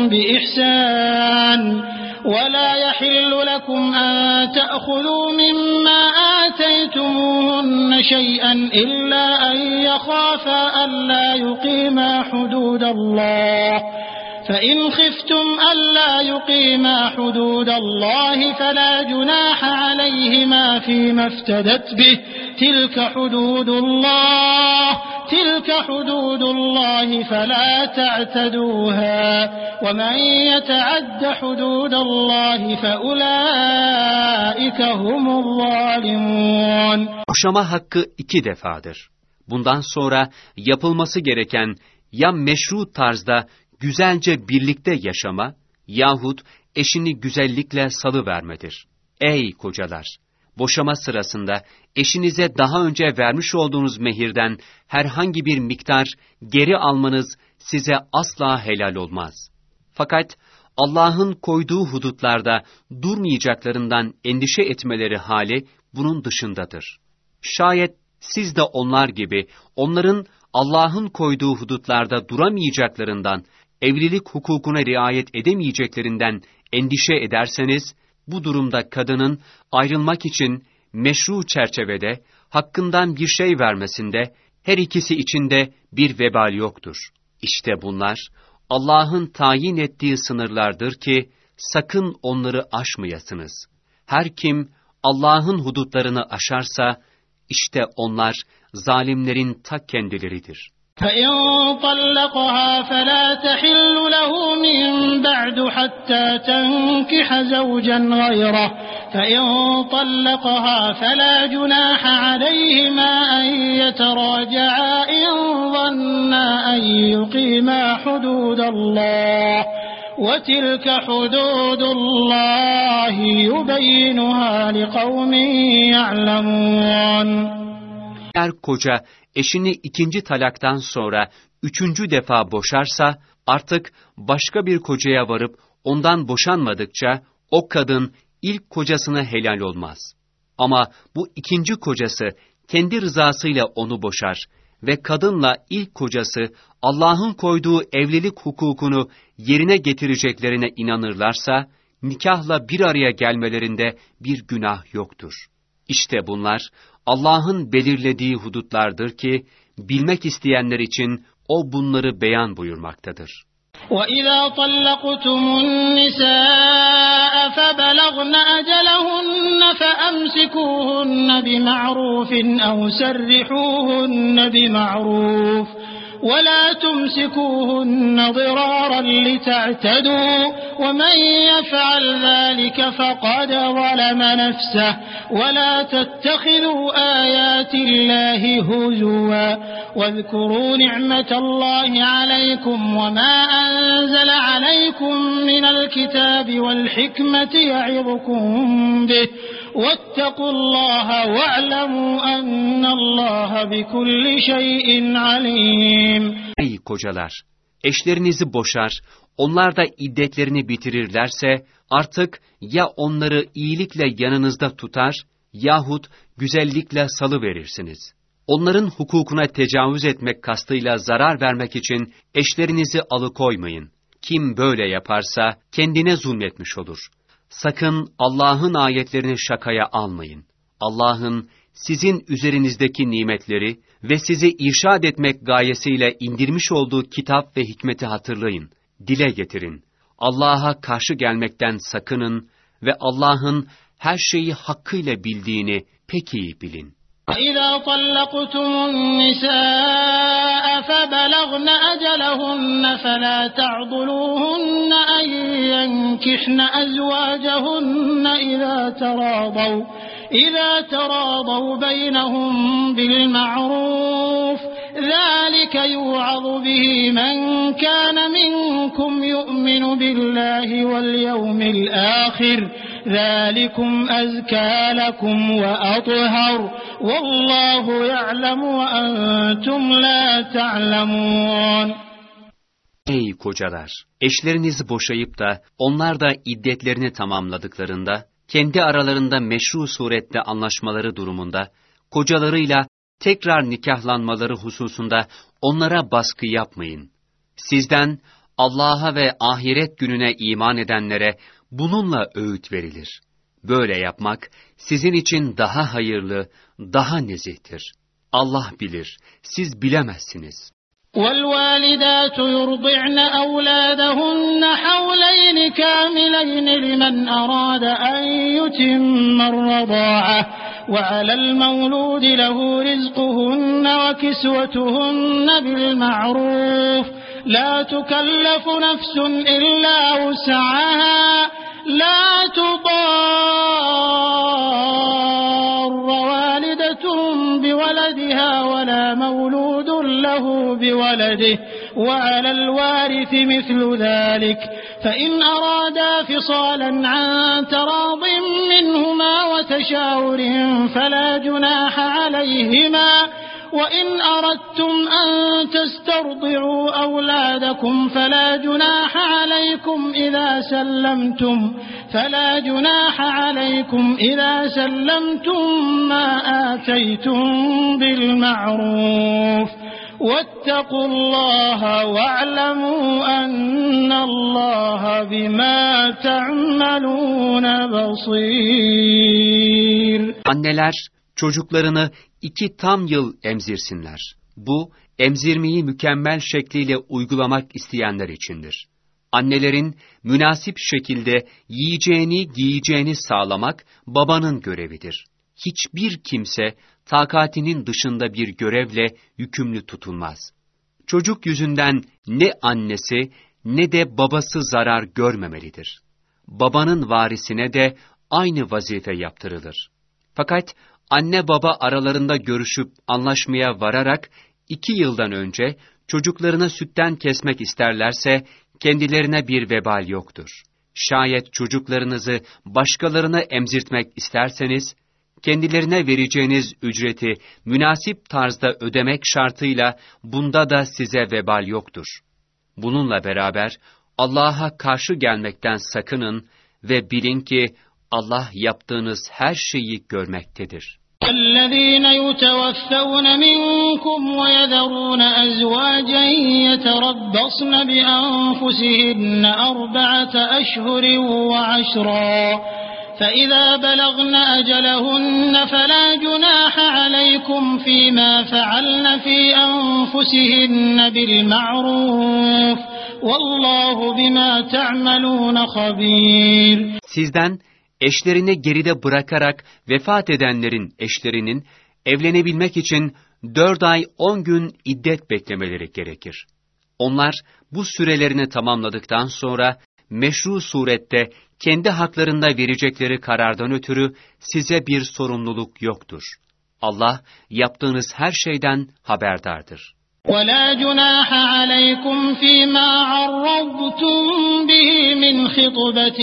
بإحسان ولا يحل لكم أن تأخذوا مما آتيتموهن شيئا إلا أن يخافا ألا يقيما حدود الله فإن خفتم ألا يقيما حدود الله فلا جناح عليهما فيما افتدت به تلك حدود الله تلك حدود الله فلا تعتدوها ومن يتعد حدود الله فأولئك هم الظالمون. Boşama hakkı iki defadır. Bundan sonra yapılması gereken ya meşru tarzda güzelce birlikte yaşama yahut eşini güzellikle salıvermedir. Ey kocalar! Boşama sırasında eşinize daha önce vermiş olduğunuz mehirden herhangi bir miktar geri almanız size asla helal olmaz. Fakat Allah'ın koyduğu hudutlarda durmayacaklarından endişe etmeleri hali bunun dışındadır. Şayet siz de onlar gibi onların Allah'ın koyduğu hudutlarda duramayacaklarından, evlilik hukukuna riayet edemeyeceklerinden endişe ederseniz, bu durumda kadının ayrılmak için meşru çerçevede hakkından bir şey vermesinde her ikisi için de bir vebal yoktur. İşte bunlar Allah'ın tayin ettiği sınırlardır ki sakın onları aşmayasınız. Her kim Allah'ın hudutlarını aşarsa işte onlar zalimlerin ta kendileridir. فَإِنْ طَلَّقَهَا فَلَا تَحِلُّ لَهُ مِنْ بَعْدُ حَتَّى تَنْكِحَ زَوْجًا غَيْرَهُ فَإِنْ طَلَّقَهَا فَلَا جُنَاحَ عَلَيْهِمَا أَنْ يَتَرَاجَعَا إِنْ ظَنَّا أَنْ يُقِيمَا حُدُودَ اللَّهِ وَتِلْكَ حُدُودُ اللَّهِ يُبَيِّنُهَا لِقَوْمٍ يَعْلَمُونَ. Eğer koca eşini ikinci talaktan sonra üçüncü defa boşarsa, artık başka bir kocaya varıp ondan boşanmadıkça o kadın ilk kocasına helal olmaz. Ama bu ikinci kocası kendi rızasıyla onu boşar ve kadınla ilk kocası Allah'ın koyduğu evlilik hukukunu yerine getireceklerine inanırlarsa, nikahla bir araya gelmelerinde bir günah yoktur. İşte bunlar Allah'ın belirlediği hudutlardır ki, bilmek isteyenler için o bunları beyan buyurmaktadır. وَإِذَا طَلَّقْتُمُ النِّسَاءَ فَبَلَغْنَ أَجَلَهُنَّ فَأَمْسِكُوهُنَّ بِمَعْرُوفٍ أَوْ سَرِّحُوهُنَّ بِمَعْرُوفٍ وَلَا تُمْسِكُوهُنَّ ضِرَارًا لِتَعْتَدُوا وَمَنْ يَفْعَلْ ذَلِكَ فَقَدْ ظَلَمَ نَفْسَهُ وَلَا تَتَّخِذُوا آيَاتِ اللَّهِ هُزُوًا وَاذْكُرُوا نِعْمَةَ اللَّهِ عَلَيْكُمْ وَمَا أَنزَلَ عَلَيْكُمْ مِنَ الْكِتَابِ وَالْحِكْمَةِ يَعِظُكُمْ بِهِ وَاتَّقُوا اللَّهَ وَاعْلَمُوا أَنَّ اللَّهَ بِكُلِّ شَيْءٍ عَلِيمٌ. Ey kocalar! Eşlerinizi boşar, onlar da iddetlerini bitirirlerse, artık ya onları iyilikle yanınızda tutar, yahut güzellikle salıverirsiniz. Onların hukukuna tecavüz etmek kastıyla zarar vermek için eşlerinizi alıkoymayın. Kim böyle yaparsa kendine zulmetmiş olur. Sakın Allah'ın ayetlerini şakaya almayın. Allah'ın sizin üzerinizdeki nimetleri ve sizi irşad etmek gayesiyle indirmiş olduğu kitap ve hikmeti hatırlayın, dile getirin. Allah'a karşı gelmekten sakının ve Allah'ın her şeyi hakkıyla bildiğini pek iyi bilin. وَإِذَا طَلَّقْتُمُ النِّسَاءَ فَبَلَغْنَ أَجَلَهُنَّ فَلَا تَعْضُلُوهُنَّ أَن يَنكِحْنَ أَزْوَاجَهُنَّ إِذَا تَرَاضَوْا إذا تراضوا بينهم بالمعروف ذلك يوعظ به من كان منكم يؤمن بالله واليوم الآخر ذلكم أزكى لكم وأطهر والله يعلم وأنتم لا تعلمون. Ey kocalar! Eşlerinizi boşayıp da onlar da iddetlerini tamamladıklarında, kendi aralarında meşru surette anlaşmaları durumunda, kocalarıyla tekrar nikahlanmaları hususunda onlara baskı yapmayın. Sizden Allah'a ve ahiret gününe iman edenlere bununla öğüt verilir. Böyle yapmak sizin için daha hayırlı, daha nezihtir. Allah bilir, siz bilemezsiniz. وَالْوَالِدَاتُ يُرْضِعْنَ أَوْلَادَهُنَّ حَوْلَيْنِ كَامِلَيْنِ لِمَنْ أَرَادَ أَنْ يُتِمَّ الرَّضَاعَةَ وَعَلَى الْمَوْلُودِ لَهُ رِزْقُهُنَّ وَكِسْوَتُهُنَّ بِالْمَعْرُوفِ لَا تُكَلَّفُ نَفْسٌ إِلَّا وُسْعَهَا لَا تُضَارَّ وَالِدَةٌ بِوَلَدِهَا وَلَا مَوْلُودٌ له بولده وعلى الوارث مثل ذلك فإن أرادا فصالا عن تراض منهما وتشاور فلا جناح عليهما وإن أردتم أن تسترضعوا أولادكم فلا جناح عليكم إذا سلمتم فلا جناح عليكم إذا سلمتم ما آتيتم بالمعروف واتقوا الله واعلموا أن الله بما تعملون بصير. Anneler çocuklarını iki tam yıl emzirsinler. Bu, emzirmeyi mükemmel şekliyle uygulamak isteyenler içindir. Annelerin münasip şekilde yiyeceğini, giyeceğini sağlamak babanın görevidir. Hiçbir kimse takatinin dışında bir görevle yükümlü tutulmaz. Çocuk yüzünden ne annesi ne de babası zarar görmemelidir. Babanın varisine de aynı vazife yaptırılır. Fakat anne baba aralarında görüşüp anlaşmaya vararak iki yıldan önce çocuklarını sütten kesmek isterlerse kendilerine bir vebal yoktur. Şayet çocuklarınızı başkalarına emzirtmek isterseniz, kendilerine vereceğiniz ücreti münasip tarzda ödemek şartıyla bunda da size vebal yoktur. Bununla beraber Allah'a karşı gelmekten sakının ve bilin ki Allah yaptığınız her şeyi görmektedir. الذين يتوفون منكم ويذرون أزواجا يتربصن بأنفسهن أربعة أشهر وعشرا فإذا بلغن أجلهن فلا جناح عليكم فيما فعلن في أنفسهن بالمعروف والله بما تعملون خبير. Sizden eşlerini geride bırakarak vefat edenlerin eşlerinin evlenebilmek için dört ay on gün iddet beklemeleri gerekir. Onlar bu sürelerini tamamladıktan sonra meşru surette kendi haklarında verecekleri karardan ötürü size bir sorumluluk yoktur. Allah yaptığınız her şeyden haberdardır. وَلَا جُنَاحَ عَلَيْكُمْ فِي مَا عَرَّضْتُمْ بِهِ مِنْ خِطْبَةِ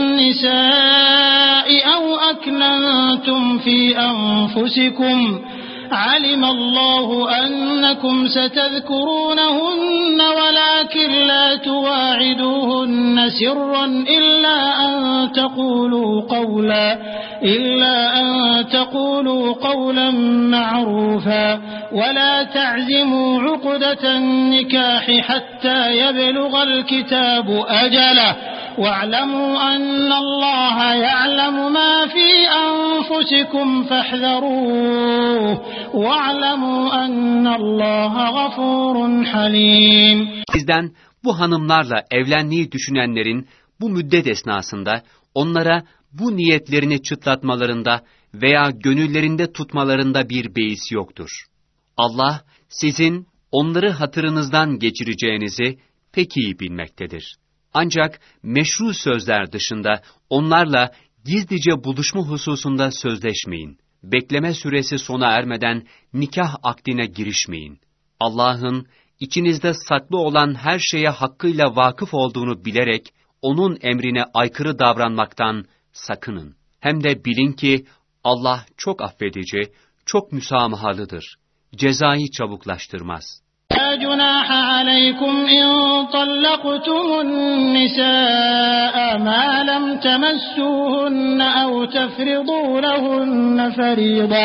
النِّسَاءِ أَوْ أَكْنَنْتُمْ فِي أَنفُسِكُمْ عَلِمَ اللَّهُ أَنَّكُمْ سَتَذْكُرُونَهُنَّ وَلَكِنْ لَا تُوَاعِدُوهُنَّ سِرًّا إِلَّا أَن تَقُولُوا قَوْلًا إِلَّا أَن تَقُولُوا قَوْلًا مَّعْرُوفًا وَلَا تَعْزِمُوا عُقْدَةَ النِّكَاحِ حَتَّى يَبْلُغَ الْكِتَابُ أَجَلَهُ وَاعْلَمُوا أَنَّ اللَّهَ يَعْلَمُ مَا فِي أَنفُسِكُمْ فَاحْذَرُوهُ وَاعْلَمُوا أَنَّ اللَّهَ غَفُورٌ حَلِيمٌ. Sizden bu hanımlarla evlenmeyi düşünenlerin bu müddet esnasında onlara bu niyetlerini çıtlatmalarında veya gönüllerinde tutmalarında bir beis yoktur. Allah sizin onları hatırınızdan geçireceğinizi pek iyi bilmektedir. Ancak meşru sözler dışında onlarla Gizlice buluşma hususunda sözleşmeyin. Bekleme süresi sona ermeden nikah akdine girişmeyin. Allah'ın içinizde saklı olan her şeye hakkıyla vakıf olduğunu bilerek onun emrine aykırı davranmaktan sakının. Hem de bilin ki Allah çok affedici, çok müsamahalıdır. Cezayı çabuklaştırmaz. لا جناح عليكم إن طلقتم النساء ما لم تمسوهن أو تفرضوا لهن فريضة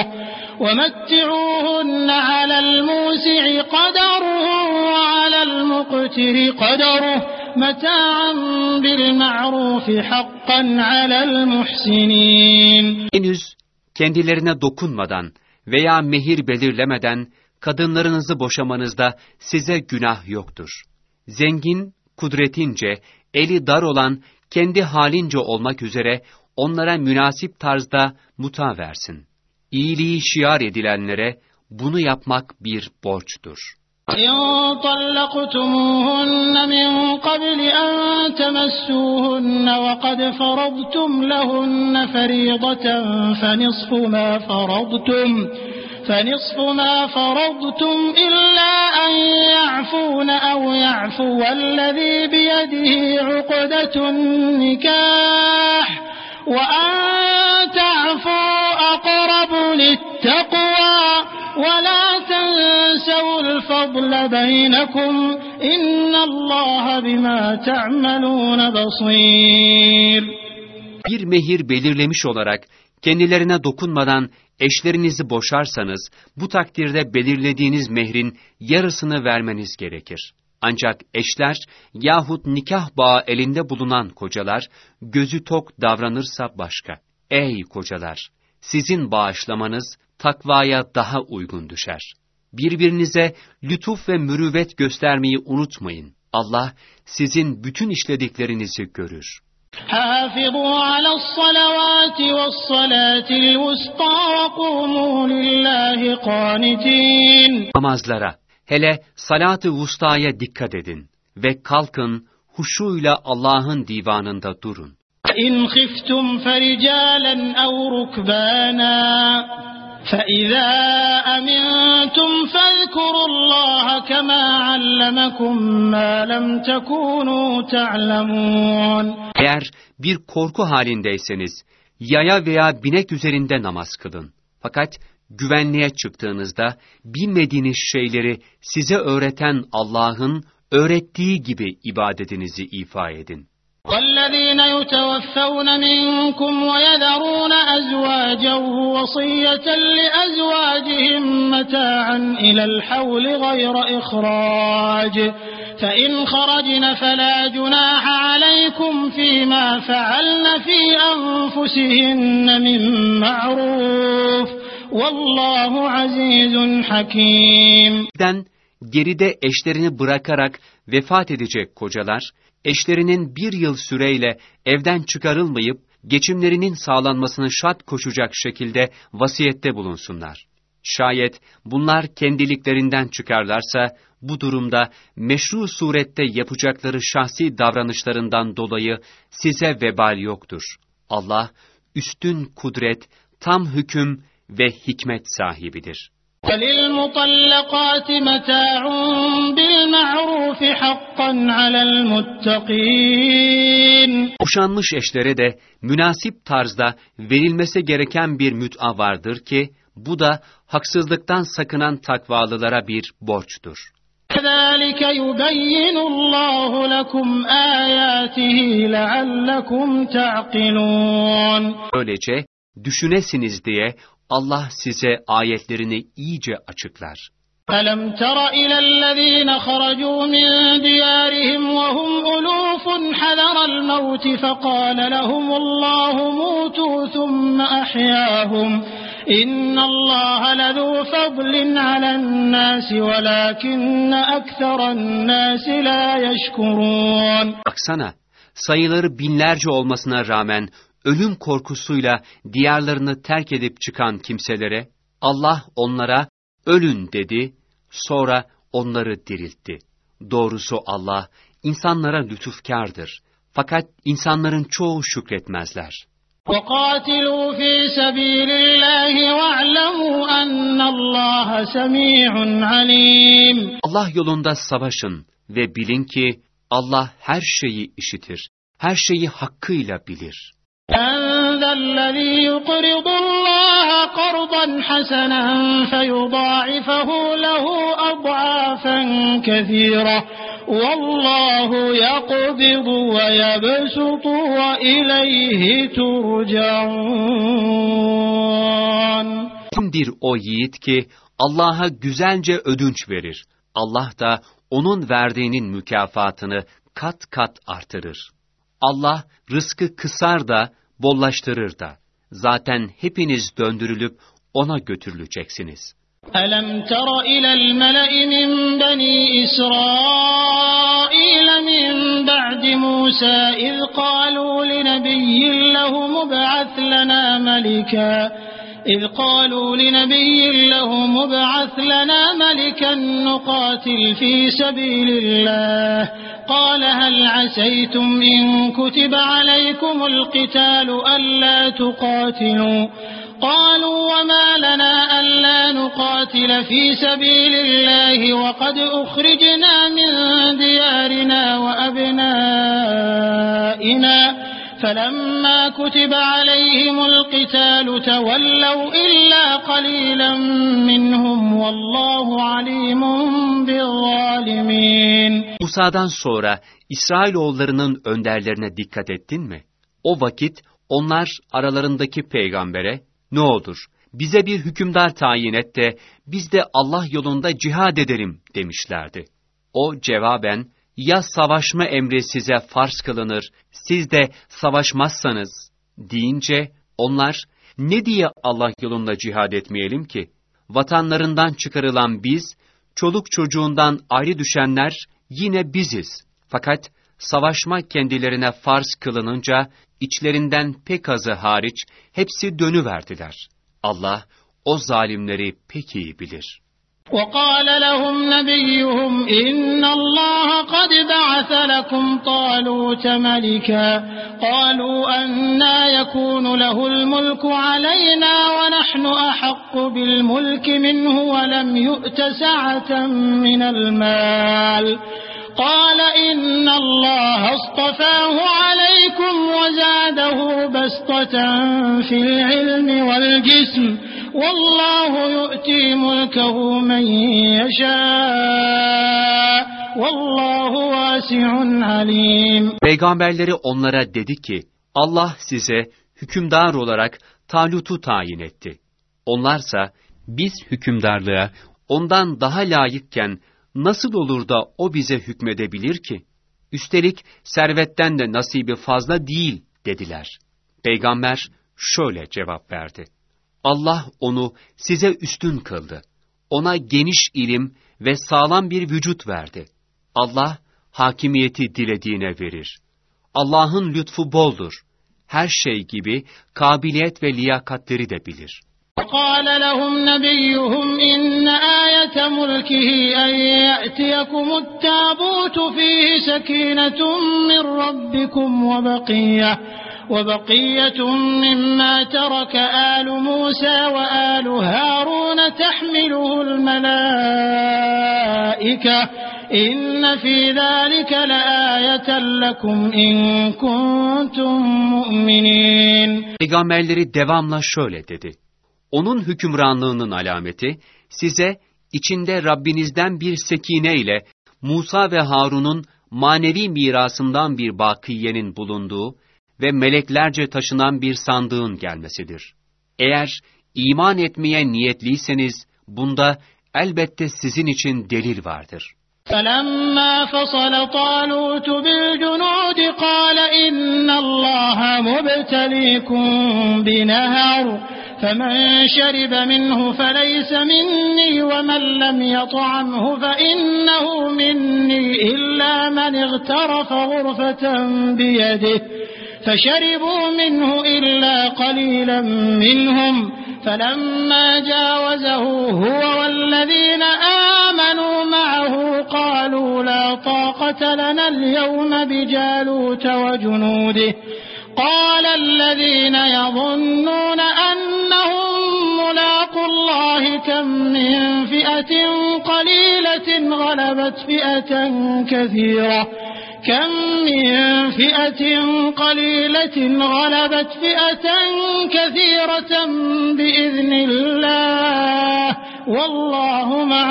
ومتعوهن على الموسع قدره وعلى المقتر قدره متاعا بالمعروف حقا على المحسنين. Henüz kendilerine dokunmadan veya mehir belirlemeden kadınlarınızı boşamanızda size günah yoktur. Zengin, kudretince, eli dar olan, kendi halince olmak üzere onlara münasip tarzda muta versin. İyiliği şiar edilenlere bunu yapmak bir borçtur. إن طلقتموهن من قبل أن تمسوهن وقد فرضتم لهن فريضة فنصف ما فرضتم فنصف ما فرضتم إلا أن يعفون أو يعفو الذي بيده عقدة النكاح وأن تعفوا أقرب للتقوى ولا تنسوا الفضل بينكم إن الله بما تعملون بصير. Bir mehir belirlemiş olarak kendilerine dokunmadan eşlerinizi boşarsanız, bu takdirde belirlediğiniz mehrin yarısını vermeniz gerekir. Ancak eşler yahut nikah bağı elinde bulunan kocalar, gözü tok davranırsa başka. Ey kocalar! Sizin bağışlamanız takvaya daha uygun düşer. Birbirinize lütuf ve mürüvvet göstermeyi unutmayın. Allah sizin bütün işlediklerinizi görür. حافظوا على الصلوات والصلاة الوسطى وقوموا لله قانتين. Namazlara, hele salat-ı vustaya dikkat edin ve kalkın, huşuyla Allah'ın divanında durun. إن خفتم فرجالا أو ركبانا فإذا أمنتم فاذكروا الله كما علمكم ما لم تكونوا تعلمون. Eğer bir korku halindeyseniz, yaya veya binek üzerinde namaz kılın. Fakat güvenliğe çıktığınızda, bilmediğiniz şeyleri size öğreten Allah'ın öğrettiği gibi ibadetinizi ifa edin. وَالَّذ۪ينَ يُتَوَفَّوْنَ مِنْكُمْ وَيَذَرُونَ أَزْوَاجًا وَصِيَّةً لِأَزْوَاجِهِمْ مَتَاعًا إِلَى الْحَوْلِ غَيْرَ إِخْرَاجٍ فَإِنْ خَرَجْنَ فَلَا جُنَاحَ عَلَيْكُمْ فِيمَا فَعَلْنَ فِي أَنْفُسِهِنَّ مِنْ مَعْرُوفٍ وَاللّٰهُ عَزِيزٌ حَكِيمٌ. Geride eşlerini bırakarak vefat edecek kocalar, eşlerinin bir yıl süreyle evden çıkarılmayıp, geçimlerinin sağlanmasını şart koşacak şekilde vasiyette bulunsunlar. Şayet bunlar kendiliklerinden çıkarlarsa, bu durumda meşru surette yapacakları şahsi davranışlarından dolayı size vebal yoktur. Allah, üstün kudret, tam hüküm ve hikmet sahibidir. وَلِلْمُطَلَّقَاتِ مَتَاعٌ بِالْمَعْرُوفِ حَقًّا عَلَى الْمُتَّقِينَ. Boşanmış eşlere de münasip tarzda verilmesi gereken bir müt'a vardır ki, bu da haksızlıktan sakınan takvalılara bir borçtur. كَذَٰلِكَ يُبَيِّنُ اللّٰهُ لَكُمْ آيَاتِهِ لَعَلَّكُمْ تَعْقِلُونَ. Böylece düşünesiniz diye Allah size ayetlerini iyice açıklar. أَلَمْ تَرَ إِلَى الَّذ۪ينَ خَرَجُوا مِنْ دِيَارِهِمْ وَهُمْ أُلُوفٌ حَذَرَ الْمَوْتِ فَقَالَ لَهُمُ اللّٰهُ مُوتُوا ثُمَّ أَحْيَاهُمْ إِنَّ اللّٰهَ لَذُو فَضْلٍ عَلَى النَّاسِ وَلَكِنَّ أَكْثَرَ النَّاسِ لَا يَشْكُرُونَ. Baksana, sayıları binlerce olmasına rağmen ölüm korkusuyla diyarlarını terk edip çıkan kimselere, Allah onlara ölün dedi, sonra onları diriltti. Doğrusu Allah, insanlara lütufkârdır. Fakat insanların çoğu şükretmezler. وَقَاتِلُوا فِي سَبِيلِ اللّٰهِ وَاعْلَمُوا أَنَّ اللّٰهَ سَمِيعٌ عَلِيمٌ. Allah yolunda savaşın ve bilin ki Allah her şeyi işitir, her şeyi hakkıyla bilir. مَنْ ذَا الَّذ۪ي يُقْرِضُ اللّٰهَ قَرْضًا حَسَنًا فَيُضَاعِفَهُ لَهُ أَضْعَافًا كَثِيرًا وَاللّٰهُ يَقْبِضُ وَيَبْسُطُ وَإِلَيْهِ تُرْجَعُونَ. Kimdir o yiğit ki Allah'a güzelce ödünç verir. Allah da onun verdiğinin mükafatını kat kat artırır. Allah rızkı kısar da bollaştırır da. Zaten hepiniz döndürülüp ona götürüleceksiniz. أَلَمْ تَرَ إِلَى الْمَلَإِ مِنْ بَنِي إِسْرَائِيلَ مِنْ بَعْدِ مُوسَى إِذْ قَالُوا لِنَبِيٍّ لَهُ مُبْعَثْ لَنَا مَلِكًا إذ قالوا لنبي له مبعث لنا ملكا نقاتل في سبيل الله قال هل عسيتم إن كتب عليكم القتال ألا تقاتلوا قالوا وما لنا ألا نقاتل في سبيل الله وقد أخرجنا من ديارنا وأبنائنا فَلَمَّا كُتِبَ عَلَيْهِمُ الْقِتَالُ تَوَلَّوْا إِلَّا قَلِيلًا مِّنْهُمْ وَاللّٰهُ عَلِيمٌ بِالظَّالِمِينَ. Musa'dan sonra İsrailoğullarının önderlerine dikkat ettin mi? O vakit onlar aralarındaki peygambere, ne olur bize bir hükümdar tayin et de biz de Allah yolunda cihad edelim demişlerdi. O cevaben, ya savaşma emri size farz kılınır, siz de savaşmazsanız deyince onlar, ne diye Allah yolunda cihad etmeyelim ki? Vatanlarından çıkarılan biz, çoluk çocuğundan ayrı düşenler yine biziz. Fakat savaşma kendilerine farz kılınınca, içlerinden pek azı hariç hepsi dönüverdiler. Allah o zalimleri pek iyi bilir. وَقَالَ لَهُمْ نَبِيُّهُمْ إِنَّ اللَّهَ قَدْ بَعَثَ لَكُمْ طَالُوتَ مَلِكًا قَالُوا أَنَّى يَكُونُ لَهُ الْمُلْكُ عَلَيْنَا وَنَحْنُ أَحَقُّ بِالْمُلْكِ مِنْهُ وَلَمْ يُؤْتَ سَعَةً مِنَ الْمَالِ قال إن الله اصطفاه عليكم وزاده بسطة في العلم والجسم والله يؤتي ملكه من يشاء والله واسع عليم. Peygamberleri onlara dedi ki, Allah size hükümdar olarak Talut'u tayin etti. Onlarsa, biz hükümdarlığa ondan daha layıkken nasıl olur da o bize hükmedebilir ki? Üstelik servetten de nasibi fazla değil dediler. Peygamber şöyle cevap verdi. Allah onu size üstün kıldı. Ona geniş ilim ve sağlam bir vücut verdi. Allah hakimiyeti dilediğine verir. Allah'ın lütfu boldur. Her şey gibi kabiliyet ve liyakatleri de bilir. وَقَالَ لَهُمْ نَبِيُّهُمْ إِنَّ آيَةَ مُلْكِهِ أَنْ يَأْتِيَكُمُ التَّابُوتُ فِيهِ سَكِينَةٌ مِّن رَّبِّكُمْ وَبَقِيَّةٌ وَبَقِيَّةٌ مِّمَّا تَرَكَ آلُ مُوسَى وَآلُ هَارُونَ تَحْمِلُهُ الْمَلَائِكَةُ إِنَّ فِي ذَلِكَ لَآيَةً لَكُمْ إِن كُنتُم مُّؤْمِنِينَ. Peygamberleri devamla şöyle dedi. Onun hükümranlığının alameti, size içinde Rabbinizden bir sekine ile Musa ve Harun'un manevi mirasından bir bakiyenin bulunduğu ve meleklerce taşınan bir sandığın gelmesidir. Eğer iman etmeye niyetliyseniz, bunda elbette sizin için delil vardır. فَلَمَّا فَصَلَ طَالُوتُ بِالْجُنُودِ قَالَ إِنَّ اللَّهَ مُبْتَلِيكُم بِنَهَرٍ فَمَن شَرِبَ مِنْهُ فَلَيْسَ مِنِّي وَمَن لَّمْ يَطْعَمْهُ فَإِنَّهُ مِنِّي إِلَّا مَنِ اغْتَرَفَ غُرْفَةً بِيَدِهِ فَشَرِبُوا مِنْهُ إِلَّا قَلِيلًا مِّنْهُمْ فَلَمَّا جَاوَزَهُ هُوَ وَالَّذِينَ آمَنُوا مَعَهُ قَالُوا لَا طَاقَةَ لَنَا الْيَوْمَ بِجَالُوتَ وَجُنُودِهِ قال الذين يظنون أنهم ملاقو الله كم من فئة قليلة غلبت فئة كثيرة كم من فئة قليلة غلبت فئة كثيرة بإذن الله والله مع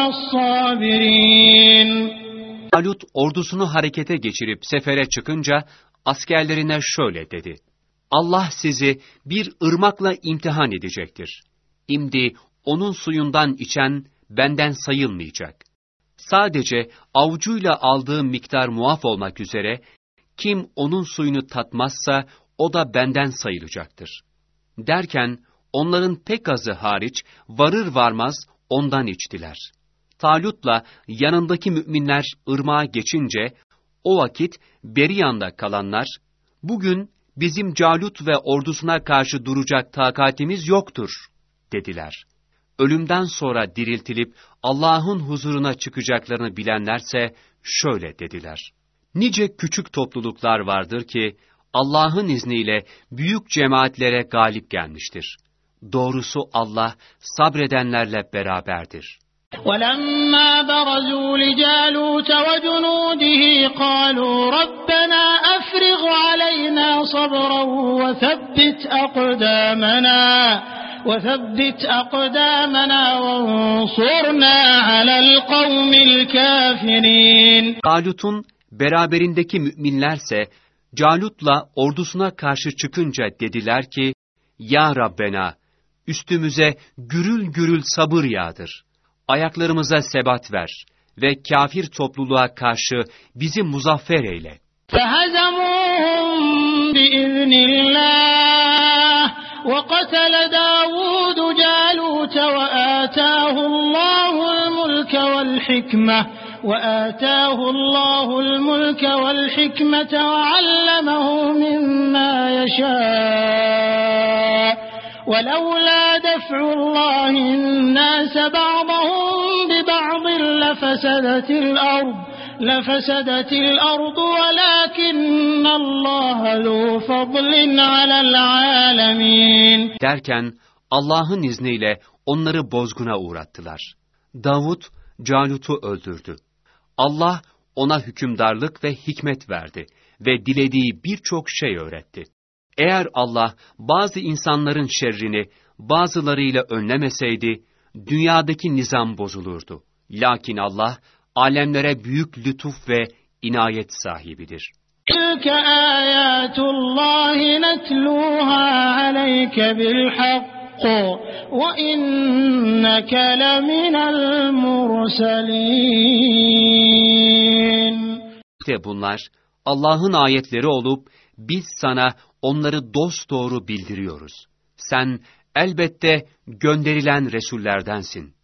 الصابرين. Talut ordusunu harekete geçirip sefere çıkınca askerlerine şöyle dedi: Allah sizi bir ırmakla imtihan edecektir. İmdi onun suyundan içen benden sayılmayacak. Sadece avucuyla aldığı miktar muaf olmak üzere kim onun suyunu tatmazsa o da benden sayılacaktır. Derken onların pek azı hariç varır varmaz ondan içtiler. Talut'la yanındaki müminler ırmağa geçince o vakit beri yanda kalanlar, bugün bizim Calut ve ordusuna karşı duracak takatimiz yoktur dediler. Ölümden sonra diriltilip Allah'ın huzuruna çıkacaklarını bilenlerse şöyle dediler: nice küçük topluluklar vardır ki Allah'ın izniyle büyük cemaatlere galip gelmiştir. Doğrusu Allah sabredenlerle beraberdir. وَلَمَّا بَرَزُوا لِجَالُوتَ وَجُنُودِهِ قَالُوا رَبَّنَا أَفْرِغْ عَلَيْنَا صَبْرًا وَثَبِّتْ أَقْدَامَنَا وَثَبِّتْ أَقْدَامَنَا وَانصُرْنَا عَلَى الْقَوْمِ الْكَافِرِينَ. Talut'un beraberindeki müminlerse Calut'la ordusuna karşı çıkınca dediler ki: Ya Rabbena, üstümüze gürül gürül sabır yağdır. Ayaklarımıza sebat ver ve kafir topluluğa karşı bizi muzaffer eyle. فَهَزَمُوهُمْ بِإِذْنِ اللّٰهِ وَقَتَلَ دَاوُودُ جَالُوتَ وَآتَاهُ اللّٰهُ الْمُلْكَ وَالْحِكْمَةَ وَآتَاهُ اللّٰهُ الْمُلْكَ وَالْحِكْمَةَ وَعَلَّمَهُ مِمَّا يَشَاءُ وَلَوْلَا دَفْعُ اللّٰهِ النَّاسَ بَعْضَهُمْ بِبَعْضٍ لَفَسَدَتِ الْأَرْضُ لَفَسَدَتِ الْأَرْضُ وَلَكِنَّ اللّٰهَ ذُو فَضْلٍ عَلَى الْعَالَمِينَ. Derken Allah'ın izniyle onları bozguna uğrattılar. Davud Calut'u öldürdü. Allah ona hükümdarlık ve hikmet verdi ve dilediği birçok şey öğretti. Eğer Allah bazı insanların şerrini bazılarıyla önlemeseydi, dünyadaki nizam bozulurdu. Lakin Allah, alemlere büyük lütuf ve inayet sahibidir. تِلْكَ آيَاتُ اللّٰهِ نَتْلُوهَا عَلَيْكَ بِالْحَقِّ وَإِنَّكَ لَمِنَ الْمُرْسَلِينَ. İşte bunlar Allah'ın ayetleri olup biz sana onları dosdoğru bildiriyoruz. Sen elbette gönderilen Resullerdensin.